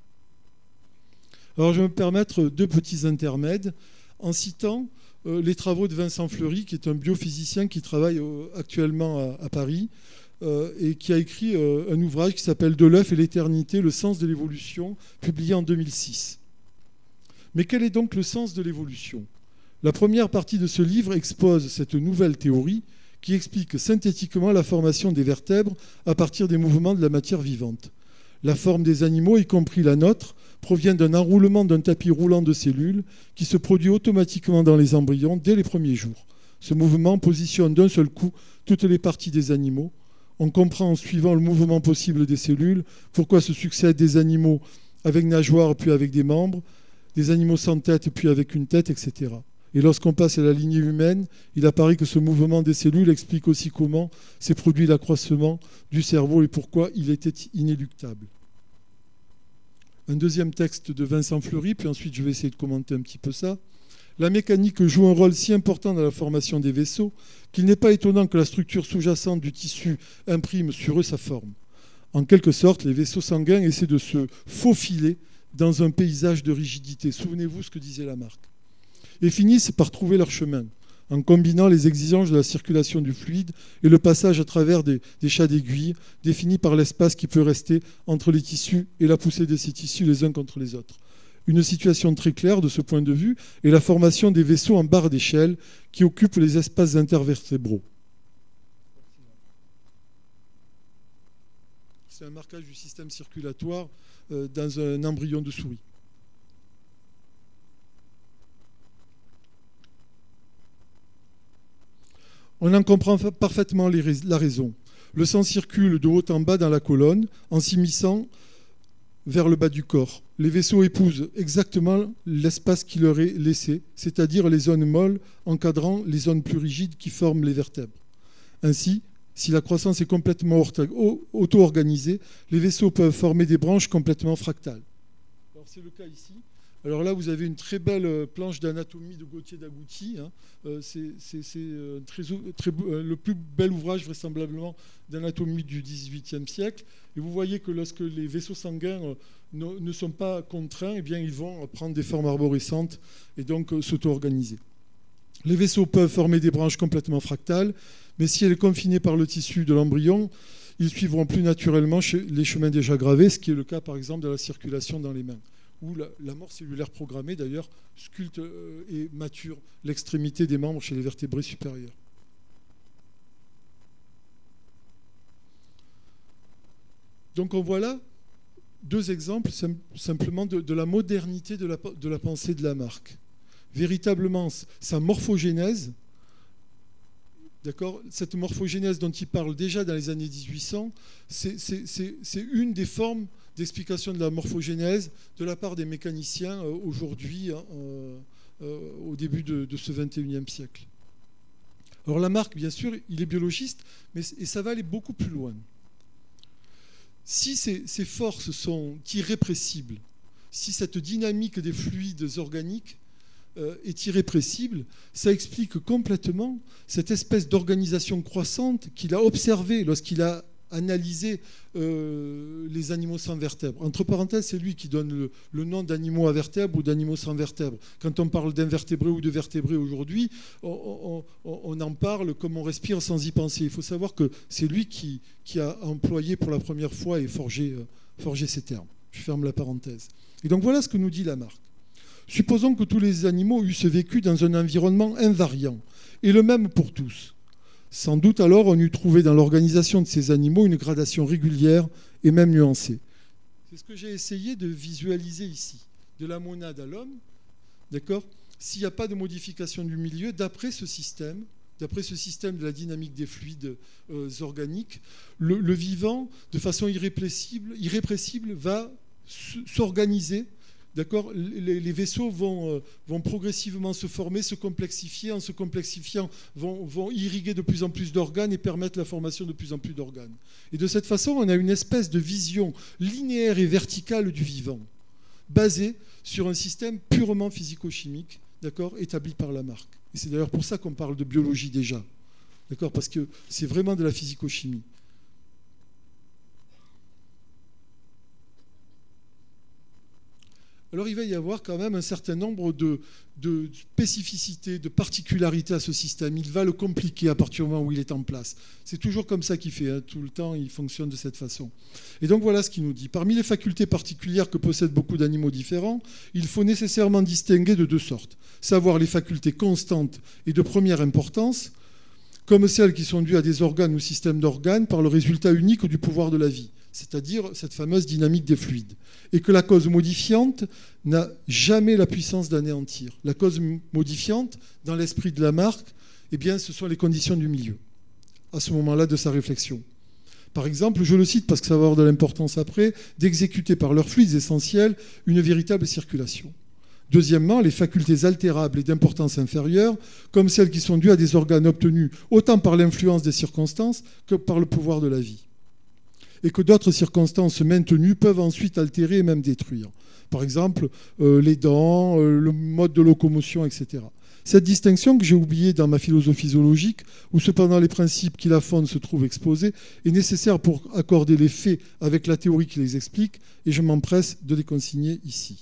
Alors je vais me permettre deux petits intermèdes en citant les travaux de Vincent Fleury, qui est un biophysicien qui travaille actuellement à Paris et qui a écrit un ouvrage qui s'appelle « De l'œuf et l'éternité, le sens de l'évolution », publié en 2006. Mais quel est donc le sens de l'évolution ? La première partie de ce livre expose cette nouvelle théorie qui explique synthétiquement la formation des vertèbres à partir des mouvements de la matière vivante. La forme des animaux, y compris la nôtre, provient d'un enroulement d'un tapis roulant de cellules qui se produit automatiquement dans les embryons dès les premiers jours. Ce mouvement positionne d'un seul coup toutes les parties des animaux. On comprend en suivant le mouvement possible des cellules pourquoi se succèdent des animaux avec nageoires puis avec des membres, des animaux sans tête puis avec une tête, etc. Et lorsqu'on passe à la lignée humaine, il apparaît que ce mouvement des cellules explique aussi comment s'est produit l'accroissement du cerveau et pourquoi il était inéluctable. Un deuxième texte de Vincent Fleury, puis ensuite je vais essayer de commenter un petit peu ça. La mécanique joue un rôle si important dans la formation des vaisseaux qu'il n'est pas étonnant que la structure sous-jacente du tissu imprime sur eux sa forme. En quelque sorte, les vaisseaux sanguins essaient de se faufiler dans un paysage de rigidité. Souvenez-vous ce que disait Lamarck. Et finissent par trouver leur chemin, en combinant les exigences de la circulation du fluide et le passage à travers des chats d'aiguille définis par l'espace qui peut rester entre les tissus et la poussée de ces tissus les uns contre les autres. Une situation très claire de ce point de vue est la formation des vaisseaux en barre d'échelle qui occupent les espaces intervertébraux. C'est un marquage du système circulatoire dans un embryon de souris. On en comprend parfaitement la raison. Le sang circule de haut en bas dans la colonne en s'immisçant vers le bas du corps. Les vaisseaux épousent exactement l'espace qui leur est laissé, c'est-à-dire les zones molles encadrant les zones plus rigides qui forment les vertèbres. Ainsi, si la croissance est complètement auto-organisée, les vaisseaux peuvent former des branches complètement fractales. Alors c'est le cas ici. Alors là, vous avez une très belle planche d'anatomie de Gauthier d'Agouti. C'est le plus bel ouvrage vraisemblablement d'anatomie du XVIIIe siècle. Et vous voyez que lorsque les vaisseaux sanguins ne sont pas contraints, eh bien, ils vont prendre des formes arborescentes et donc s'auto-organiser. Les vaisseaux peuvent former des branches complètement fractales, mais si elle est confinée par le tissu de l'embryon, ils suivront plus naturellement les chemins déjà gravés, ce qui est le cas par exemple de la circulation dans les mains. où la mort cellulaire programmée, d'ailleurs, sculpte et mature l'extrémité des membres chez les vertébrés supérieurs. Donc on voit là deux exemples simplement de la modernité de la pensée de Lamarck. Véritablement, sa morphogénèse, d'accord, cette morphogénèse dont il parle déjà dans les années 1800, c'est une des formes d'explication de la morphogénèse de la part des mécaniciens aujourd'hui, au début de ce XXIe siècle. Alors Lamarck, bien sûr, il est biologiste, et ça va aller beaucoup plus loin. Si ces forces sont irrépressibles, si cette dynamique des fluides organiques est irrépressible, ça explique complètement cette espèce d'organisation croissante qu'il a observée lorsqu'il a analysé les animaux sans vertèbres. Entre parenthèses, c'est lui qui donne le nom d'animaux à vertèbres ou d'animaux sans vertèbres. Quand on parle d'invertébrés ou de vertébrés aujourd'hui, on en parle comme on respire sans y penser. Il faut savoir que c'est lui qui a employé pour la première fois et forgé ces termes. Je ferme la parenthèse. Et donc voilà ce que nous dit Lamarck. Supposons que tous les animaux eussent vécu dans un environnement invariant, et le même pour tous. Sans doute alors on eût trouvé dans l'organisation de ces animaux une gradation régulière et même nuancée. C'est ce que j'ai essayé de visualiser ici. De la monade à l'homme, d'accord ? S'il n'y a pas de modification du milieu, d'après ce système de la dynamique des fluides organiques, le vivant, de façon irrépressible va s'organiser. D'accord, les vaisseaux vont progressivement se former, se complexifier. En se complexifiant, vont irriguer de plus en plus d'organes et permettre la formation de plus en plus d'organes. Et de cette façon, on a une espèce de vision linéaire et verticale du vivant, basée sur un système purement physico-chimique, d'accord, établi par Lamarck. Et c'est d'ailleurs pour ça qu'on parle de biologie déjà, d'accord, parce que c'est vraiment de la physico-chimie. Alors il va y avoir quand même un certain nombre de spécificités, de particularités à ce système. Il va le compliquer à partir du moment où il est en place. C'est toujours comme ça qu'il fait, hein. Tout le temps il fonctionne de cette façon. Et donc voilà ce qu'il nous dit. Parmi les facultés particulières que possèdent beaucoup d'animaux différents, il faut nécessairement distinguer de deux sortes. Savoir les facultés constantes et de première importance, comme celles qui sont dues à des organes ou systèmes d'organes par le résultat unique du pouvoir de la vie, c'est-à-dire cette fameuse dynamique des fluides, et que la cause modifiante n'a jamais la puissance d'anéantir. La cause modifiante, dans l'esprit de Lamarck, eh bien, ce sont les conditions du milieu, à ce moment-là de sa réflexion. Par exemple, je le cite parce que ça va avoir de l'importance après, d'exécuter par leurs fluides essentiels une véritable circulation. Deuxièmement, les facultés altérables et d'importance inférieure, comme celles qui sont dues à des organes obtenus autant par l'influence des circonstances que par le pouvoir de la vie, et que d'autres circonstances maintenues peuvent ensuite altérer et même détruire. Par exemple, les dents, le mode de locomotion, etc. Cette distinction que j'ai oubliée dans ma philosophie zoologique, où cependant les principes qui la fondent se trouvent exposés, est nécessaire pour accorder les faits avec la théorie qui les explique, et je m'empresse de les consigner ici.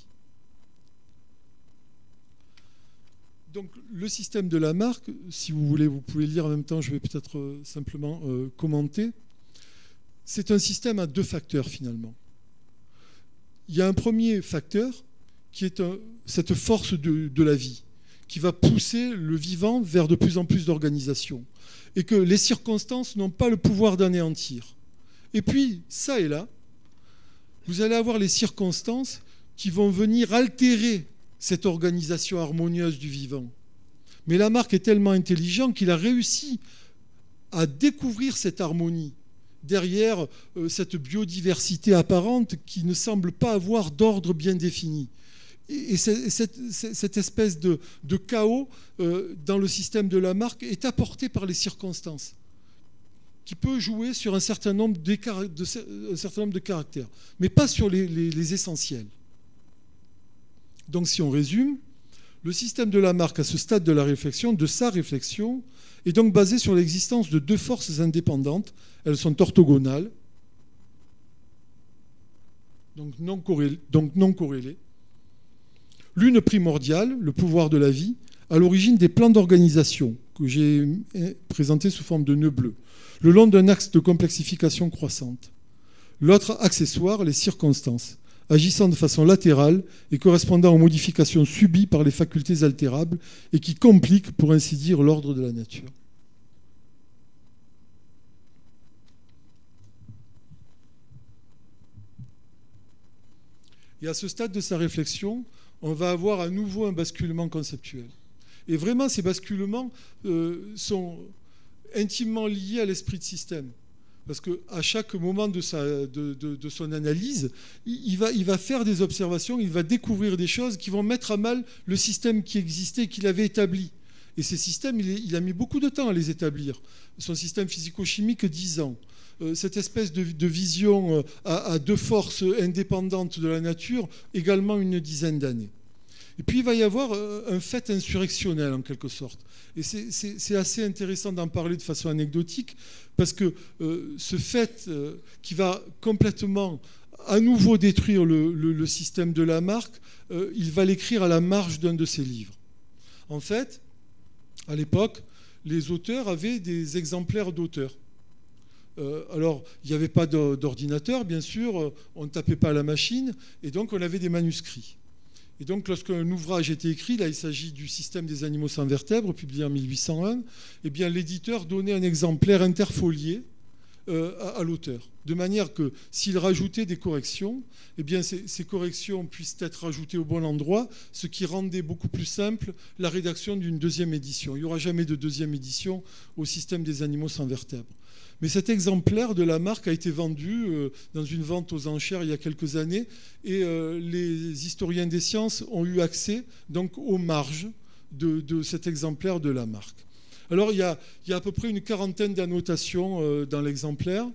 Donc le système de Lamarck, si vous voulez, vous pouvez lire en même temps, je vais peut-être simplement commenter. C'est un système à deux facteurs finalement. Il y a un premier facteur qui est cette force de la vie, qui va pousser le vivant vers de plus en plus d'organisation, et que les circonstances n'ont pas le pouvoir d'anéantir. Et puis, ça et là, vous allez avoir les circonstances qui vont venir altérer cette organisation harmonieuse du vivant. Mais Lamarck est tellement intelligent qu'il a réussi à découvrir cette harmonie derrière cette biodiversité apparente qui ne semble pas avoir d'ordre bien défini. Et cette espèce de chaos dans le système de Lamarck est apporté par les circonstances, qui peut jouer sur un certain nombre de caractères, mais pas sur les essentiels. Donc si on résume, le système de Lamarck à ce stade de sa réflexion, est donc basé sur l'existence de deux forces indépendantes. Elles sont orthogonales, donc non corrélées. L'une primordiale, le pouvoir de la vie, à l'origine des plans d'organisation que j'ai présentés sous forme de nœuds bleus, le long d'un axe de complexification croissante. L'autre accessoire, les circonstances, agissant de façon latérale et correspondant aux modifications subies par les facultés altérables et qui compliquent, pour ainsi dire, l'ordre de la nature. Et à ce stade de sa réflexion, on va avoir à nouveau un basculement conceptuel. Et vraiment, ces basculements sont intimement liés à l'esprit de système. Parce qu'à chaque moment de son analyse, il va faire des observations, il va découvrir des choses qui vont mettre à mal le système qui existait, qu'il avait établi. Et ces systèmes, il a mis beaucoup de temps à les établir. Son système physico-chimique, 10 ans. Cette espèce de vision à deux forces indépendantes de la nature, également une dizaine d'années. Et puis il va y avoir un fait insurrectionnel en quelque sorte. Et c'est assez intéressant d'en parler de façon anecdotique, parce que ce fait qui va complètement à nouveau détruire le système de Lamarck, il va l'écrire à la marge d'un de ses livres. En fait, à l'époque, les auteurs avaient des exemplaires d'auteurs. Alors, il n'y avait pas d'ordinateur, bien sûr, on ne tapait pas à la machine, et donc on avait des manuscrits. Et donc, lorsqu'un ouvrage était écrit, là, il s'agit du système des animaux sans vertèbres, publié en 1801, eh bien, l'éditeur donnait un exemplaire interfolié à l'auteur, de manière que s'il rajoutait des corrections, eh bien, ces corrections puissent être rajoutées au bon endroit, ce qui rendait beaucoup plus simple la rédaction d'une deuxième édition. Il n'y aura jamais de deuxième édition au système des animaux sans vertèbres. Mais cet exemplaire de Lamarck a été vendu dans une vente aux enchères il y a quelques années, et les historiens des sciences ont eu accès donc aux marges de cet exemplaire de Lamarck. Alors il y a à peu près une quarantaine d'annotations dans l'exemplaire.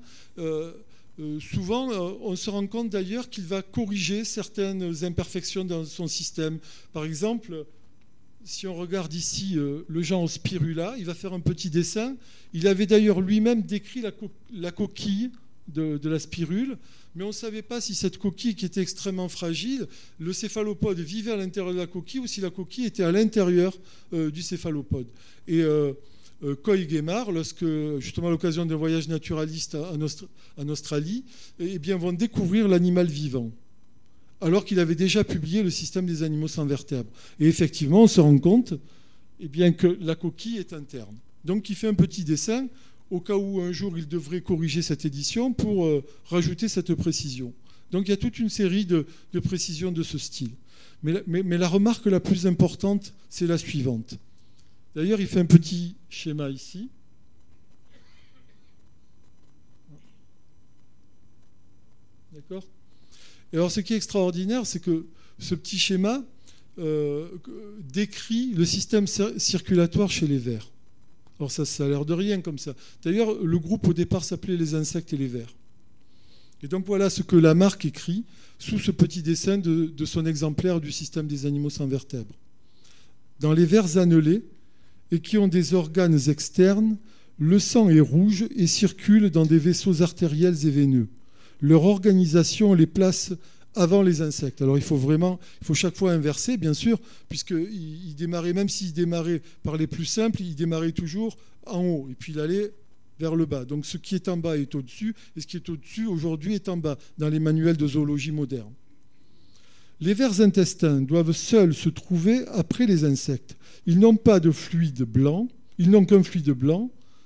Souvent, on se rend compte d'ailleurs qu'il va corriger certaines imperfections dans son système. Par exemple, si on regarde ici le genre Spirula, il va faire un petit dessin. Il avait d'ailleurs lui-même décrit la coquille de la spirule, mais on ne savait pas si cette coquille, qui était extrêmement fragile, le céphalopode vivait à l'intérieur de la coquille ou si la coquille était à l'intérieur du céphalopode. Et Coy-Guémard, lorsque, justement à l'occasion d'un voyage naturaliste en Australie, eh bien, vont découvrir l'animal vivant, alors qu'il avait déjà publié le système des animaux sans vertèbres. Et effectivement, on se rend compte eh bien, que la coquille est interne. Donc il fait un petit dessin, au cas où un jour il devrait corriger cette édition pour rajouter cette précision. Donc il y a toute une série de précisions de ce style. Mais la remarque la plus importante, c'est la suivante. D'ailleurs, il fait un petit schéma ici. D'accord ? Et alors, ce qui est extraordinaire, c'est que ce petit schéma décrit le système circulatoire chez les vers. Alors, ça a l'air de rien comme ça. D'ailleurs, le groupe au départ s'appelait les insectes et les vers. Et donc, voilà ce que Lamarck écrit sous ce petit dessin de son exemplaire du système des animaux sans vertèbres. Dans les vers annelés et qui ont des organes externes, le sang est rouge et circule dans des vaisseaux artériels et veineux. Leur organisation les place avant les insectes. Alors il faut chaque fois inverser, bien sûr, puisqu'il démarrait, même s'il démarrait par les plus simples, il démarrait toujours en haut, et puis il allait vers le bas. Donc ce qui est en bas est au-dessus, et ce qui est au-dessus aujourd'hui est en bas, dans les manuels de zoologie moderne. Les vers intestins doivent seuls se trouver après les insectes. Ils n'ont pas de fluide blanc, ils n'ont qu'un fluide blanc,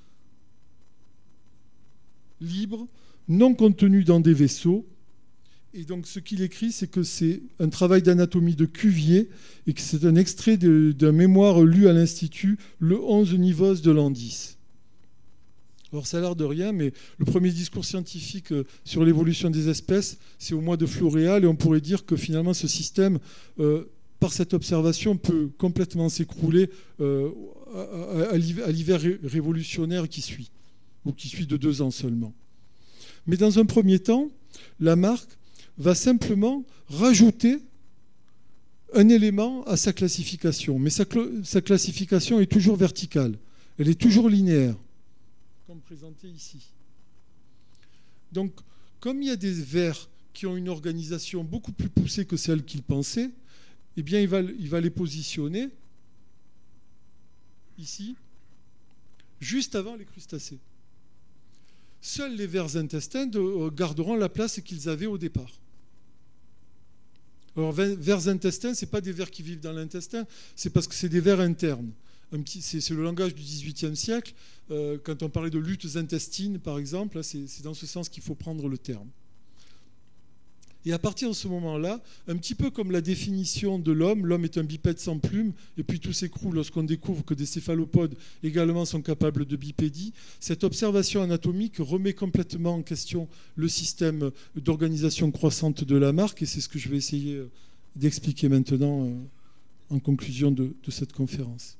libre, non contenu dans des vaisseaux. Et donc ce qu'il écrit, c'est que c'est un travail d'anatomie de Cuvier et que c'est un extrait d'un mémoire lu à l'Institut le 11 Nivos de l'an 10. Alors ça a l'air de rien, mais le premier discours scientifique sur l'évolution des espèces, c'est au mois de Floréal, et on pourrait dire que finalement ce système, par cette observation, peut complètement s'écrouler à l'hiver révolutionnaire qui suit, ou qui suit de 2 ans seulement. Mais dans un premier temps, Lamarck va simplement rajouter un élément à sa classification. Mais sa classification est toujours verticale. Elle est toujours linéaire, comme présenté ici. Donc, comme il y a des vers qui ont une organisation beaucoup plus poussée que celle qu'il pensait, eh bien, il va les positionner ici, juste avant les crustacés. Seuls les vers intestins garderont la place qu'ils avaient au départ. Alors, vers intestins, ce n'est pas des vers qui vivent dans l'intestin, c'est parce que c'est des vers internes. C'est le langage du XVIIIe siècle. Quand on parlait de luttes intestines, par exemple, c'est dans ce sens qu'il faut prendre le terme. Et à partir de ce moment-là, un petit peu comme la définition de l'homme est un bipède sans plumes, et puis tout s'écroule lorsqu'on découvre que des céphalopodes également sont capables de bipédie. Cette observation anatomique remet complètement en question le système d'organisation croissante de Lamarck, et c'est ce que je vais essayer d'expliquer maintenant en conclusion de cette conférence.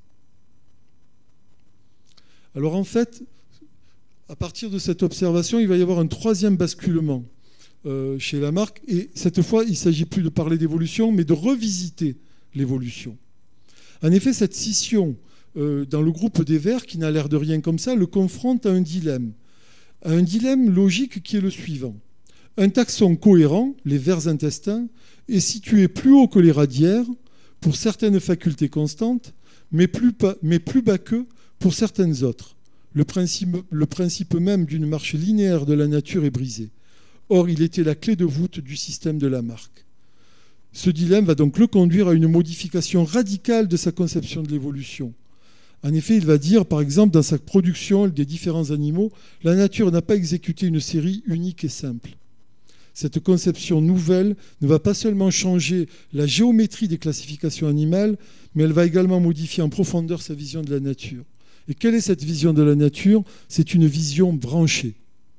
Alors en fait, à partir de cette observation, il va y avoir un troisième basculement chez Lamarck, et cette fois, il ne s'agit plus de parler d'évolution, mais de revisiter l'évolution. En effet, cette scission dans le groupe des vers, qui n'a l'air de rien comme ça, le confronte à un dilemme logique qui est le suivant. Un taxon cohérent, les vers intestins, est situé plus haut que les radiaires pour certaines facultés constantes, mais plus bas qu'eux pour certaines autres. Le principe même d'une marche linéaire de la nature est brisé. Or, il était la clé de voûte du système de Lamarck. Ce dilemme va donc le conduire à une modification radicale de sa conception de l'évolution. En effet, il va dire, par exemple, dans sa production des différents animaux, la nature n'a pas exécuté une série unique et simple. Cette conception nouvelle ne va pas seulement changer la géométrie des classifications animales, mais elle va également modifier en profondeur sa vision de la nature. Et quelle est cette vision de la nature ? C'est une vision branchée.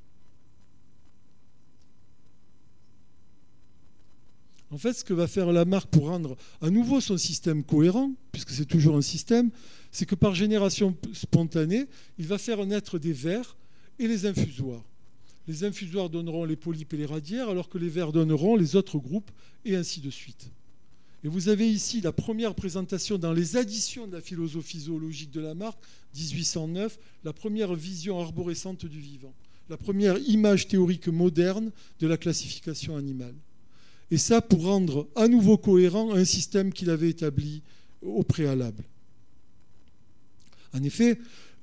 En fait, ce que va faire Lamarck pour rendre à nouveau son système cohérent, puisque c'est toujours un système, c'est que par génération spontanée, il va faire naître des vers et les infusoires. Les infusoires donneront les polypes et les radiaires, alors que les vers donneront les autres groupes, et ainsi de suite. Et vous avez ici la première présentation dans les additions de la philosophie zoologique de Lamarck, 1809, la première vision arborescente du vivant, la première image théorique moderne de la classification animale. Et ça pour rendre à nouveau cohérent un système qu'il avait établi au préalable. En effet,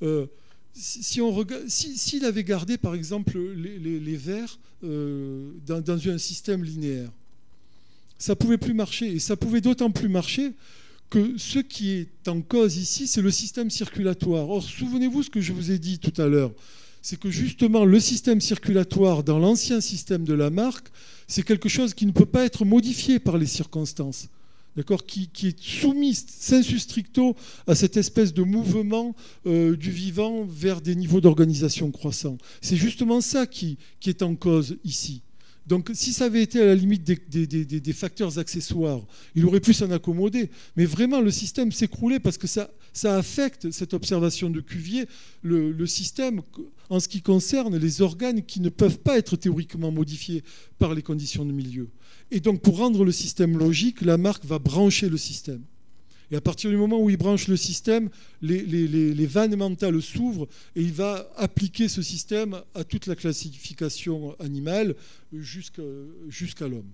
s'il avait gardé par exemple les vers dans un système linéaire, ça ne pouvait plus marcher. Et ça pouvait d'autant plus marcher que ce qui est en cause ici, c'est le système circulatoire. Or, souvenez-vous ce que je vous ai dit tout à l'heure, c'est que justement le système circulatoire dans l'ancien système de Lamarck, c'est quelque chose qui ne peut pas être modifié par les circonstances, d'accord, qui est soumis sensu stricto à cette espèce de mouvement du vivant vers des niveaux d'organisation croissants. C'est justement ça qui est en cause ici. Donc si ça avait été à la limite des facteurs accessoires, il aurait pu s'en accommoder. Mais vraiment, le système s'écroulait parce que ça affecte cette observation de Cuvier, le système en ce qui concerne les organes qui ne peuvent pas être théoriquement modifiés par les conditions de milieu. Et donc pour rendre le système logique, Lamarck va brancher le système. Et à partir du moment où il branche le système, les vannes mentales s'ouvrent et il va appliquer ce système à toute la classification animale jusqu'à l'homme.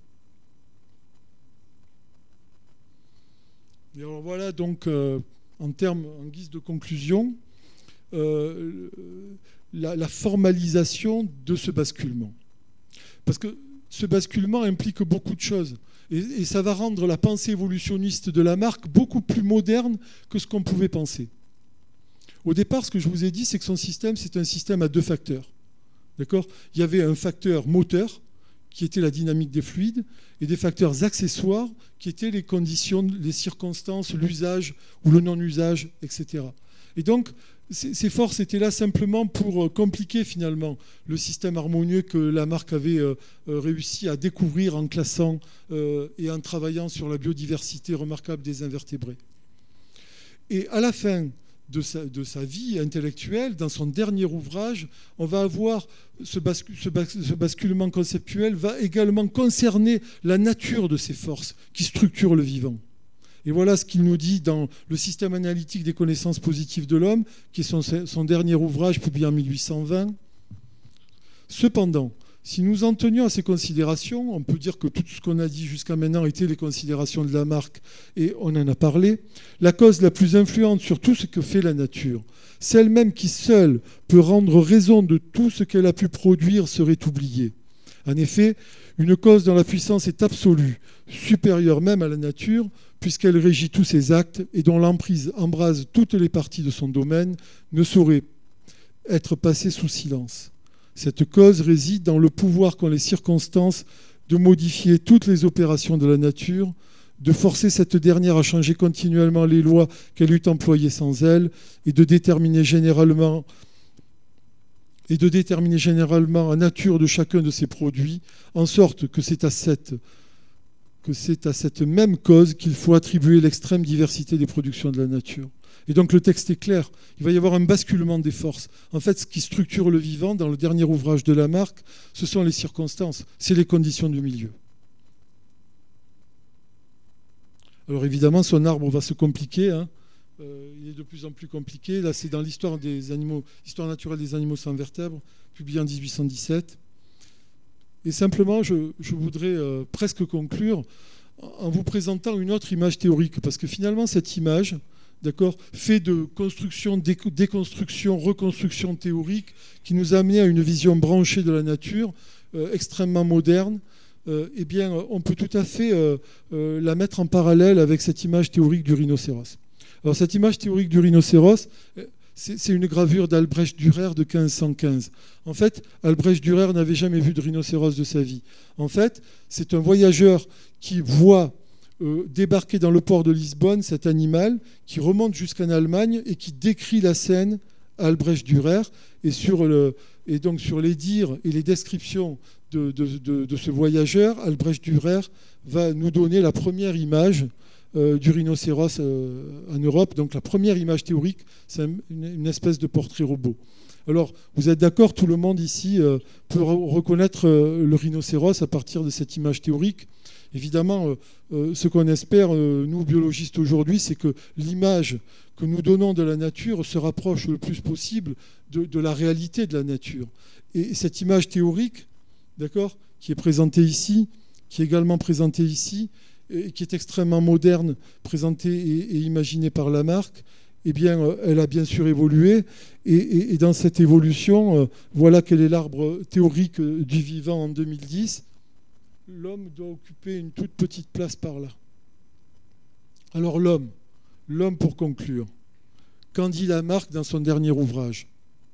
Et alors voilà donc en guise de conclusion la formalisation de ce basculement. Parce que ce basculement implique beaucoup de choses. Et ça va rendre la pensée évolutionniste de Lamarck beaucoup plus moderne que ce qu'on pouvait penser. Au départ, ce que je vous ai dit, c'est que son système, c'est un système à deux facteurs. D'accord ? Il y avait un facteur moteur, qui était la dynamique des fluides, et des facteurs accessoires, qui étaient les conditions, les circonstances, l'usage ou le non-usage, etc. Et donc, ces forces étaient là simplement pour compliquer finalement le système harmonieux que Lamarck avait réussi à découvrir en classant et en travaillant sur la biodiversité remarquable des invertébrés. Et à la fin de sa vie intellectuelle, dans son dernier ouvrage, on va avoir ce basculement conceptuel va également concerner la nature de ces forces qui structurent le vivant. Et voilà ce qu'il nous dit dans le système analytique des connaissances positives de l'homme, qui est son dernier ouvrage publié en 1820. Cependant, si nous en tenions à ces considérations, on peut dire que tout ce qu'on a dit jusqu'à maintenant étaient les considérations de Lamarck, et on en a parlé. La cause la plus influente sur tout ce que fait la nature, celle même qui seule peut rendre raison de tout ce qu'elle a pu produire, serait oubliée. En effet, une cause dont la puissance est absolue, supérieure même à la nature, puisqu'elle régit tous ses actes et dont l'emprise embrase toutes les parties de son domaine, ne saurait être passée sous silence. Cette cause réside dans le pouvoir qu'ont les circonstances de modifier toutes les opérations de la nature, de forcer cette dernière à changer continuellement les lois qu'elle eût employées sans elle, et de déterminer généralement la nature de chacun de ses produits, en sorte que c'est à cette même cause qu'il faut attribuer l'extrême diversité des productions de la nature. Et donc le texte est clair, il va y avoir un basculement des forces. En fait, ce qui structure le vivant, dans le dernier ouvrage de Lamarck, ce sont les circonstances, c'est les conditions du milieu. Alors évidemment, son arbre va se compliquer, hein. Il est de plus en plus compliqué. Là, c'est dans l'histoire naturelle des animaux sans vertèbres, publié en 1817. Et simplement, je voudrais presque conclure en vous présentant une autre image théorique, parce que finalement, cette image, d'accord, fait de construction, déconstruction, reconstruction théorique, qui nous a amené à une vision branchée de la nature, extrêmement moderne. Eh bien, on peut tout à fait la mettre en parallèle avec cette image théorique du rhinocéros. Alors, cette image théorique du rhinocéros, c'est une gravure d'Albrecht Dürer de 1515. En fait, Albrecht Dürer n'avait jamais vu de rhinocéros de sa vie. En fait, c'est un voyageur qui voit débarquer dans le port de Lisbonne cet animal, qui remonte jusqu'en Allemagne et qui décrit la scène à Albrecht Dürer. Et donc sur les dires et les descriptions de ce voyageur, Albrecht Dürer va nous donner la première image du rhinocéros en Europe. Donc la première image théorique, c'est une espèce de portrait robot. Alors, vous êtes d'accord, tout le monde ici peut reconnaître le rhinocéros à partir de cette image théorique. Évidemment, ce qu'on espère, nous biologistes aujourd'hui, c'est que l'image que nous donnons de la nature se rapproche le plus possible de la réalité de la nature. Et cette image théorique, d'accord, qui est présentée ici, qui est également présentée ici, et qui est extrêmement moderne, présentée et imaginée par Lamarck, eh bien, elle a bien sûr évolué. Et dans cette évolution, voilà quel est l'arbre théorique du vivant en 2010. L'homme doit occuper une toute petite place par là. Alors l'homme pour conclure, qu'en dit Lamarck dans son dernier ouvrage ?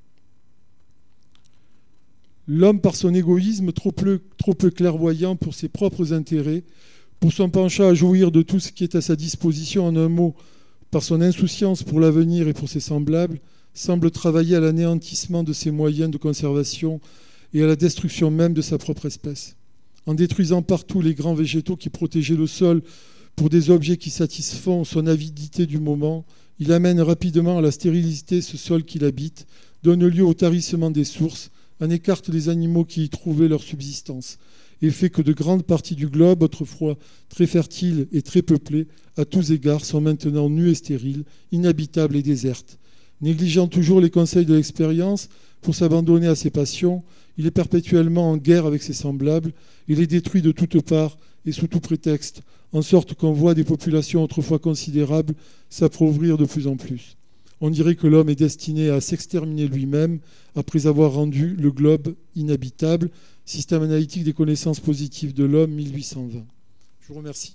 L'homme, par son égoïsme trop peu clairvoyant pour ses propres intérêts, pour son penchant à jouir de tout ce qui est à sa disposition, en un mot, par son insouciance pour l'avenir et pour ses semblables, semble travailler à l'anéantissement de ses moyens de conservation et à la destruction même de sa propre espèce. En détruisant partout les grands végétaux qui protégeaient le sol pour des objets qui satisfont son avidité du moment, il amène rapidement à la stérilité ce sol qu'il habite, donne lieu au tarissement des sources, en écarte les animaux qui y trouvaient leur subsistance, et fait que de grandes parties du globe, autrefois très fertiles et très peuplées, à tous égards, sont maintenant nues et stériles, inhabitables et désertes. Négligeant toujours les conseils de l'expérience pour s'abandonner à ses passions, il est perpétuellement en guerre avec ses semblables, et les détruit de toutes parts et sous tout prétexte, en sorte qu'on voit des populations autrefois considérables s'appauvrir de plus en plus. On dirait que l'homme est destiné à s'exterminer lui-même après avoir rendu le globe inhabitable. Système analytique des connaissances positives de l'homme, 1820. Je vous remercie.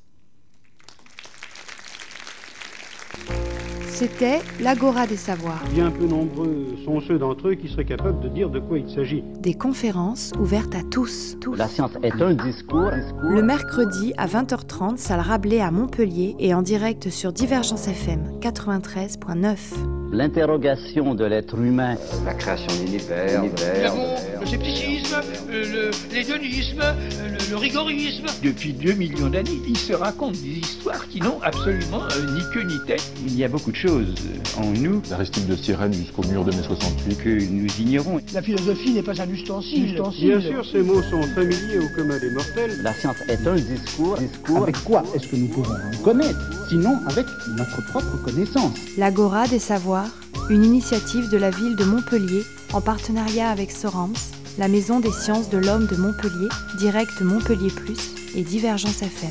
C'était l'Agora des savoirs. Bien peu nombreux sont ceux d'entre eux qui seraient capables de dire de quoi il s'agit. Des conférences ouvertes à tous. La science est un discours. Le mercredi à 20h30, salle Rabelais à Montpellier et en direct sur Divergence FM 93.9. L'interrogation de l'être humain. La création de l'univers. Nous avons le scepticisme, l'hédonisme, le rigorisme. Depuis 2 millions d'années, ils se racontent des histoires qui n'ont absolument ni queue ni tête. Il y a beaucoup de choses en nous. D'Aristide de Cyrène jusqu'au mur de mai 68. Que nous ignorons. La philosophie n'est pas un ustensile. Bien sûr, ces mots sont familiers au commun des mortels. La science est un discours. Avec quoi est-ce que nous pouvons connaître, sinon avec notre propre connaissance? L'Agora des savoirs, une initiative de la ville de Montpellier en partenariat avec Sorams, la Maison des sciences de l'homme de Montpellier, Direct Montpellier Plus et Divergence FM.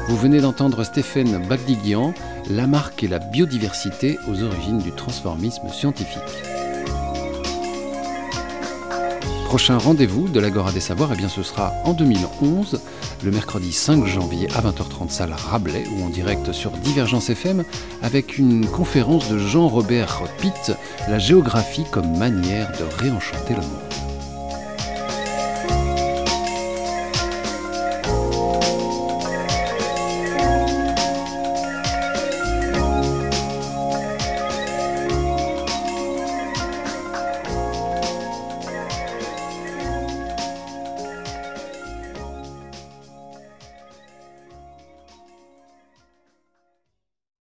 Vous venez d'entendre Stéphane Bagdiguian, Lamarck et la biodiversité aux origines du transformisme scientifique. Prochain rendez-vous de l'Agora des Savoirs, ce sera en 2011, le mercredi 5 janvier à 20h30, salle Rabelais, ou en direct sur Divergence FM, avec une conférence de Jean-Robert Pitt, La géographie comme manière de réenchanter le monde.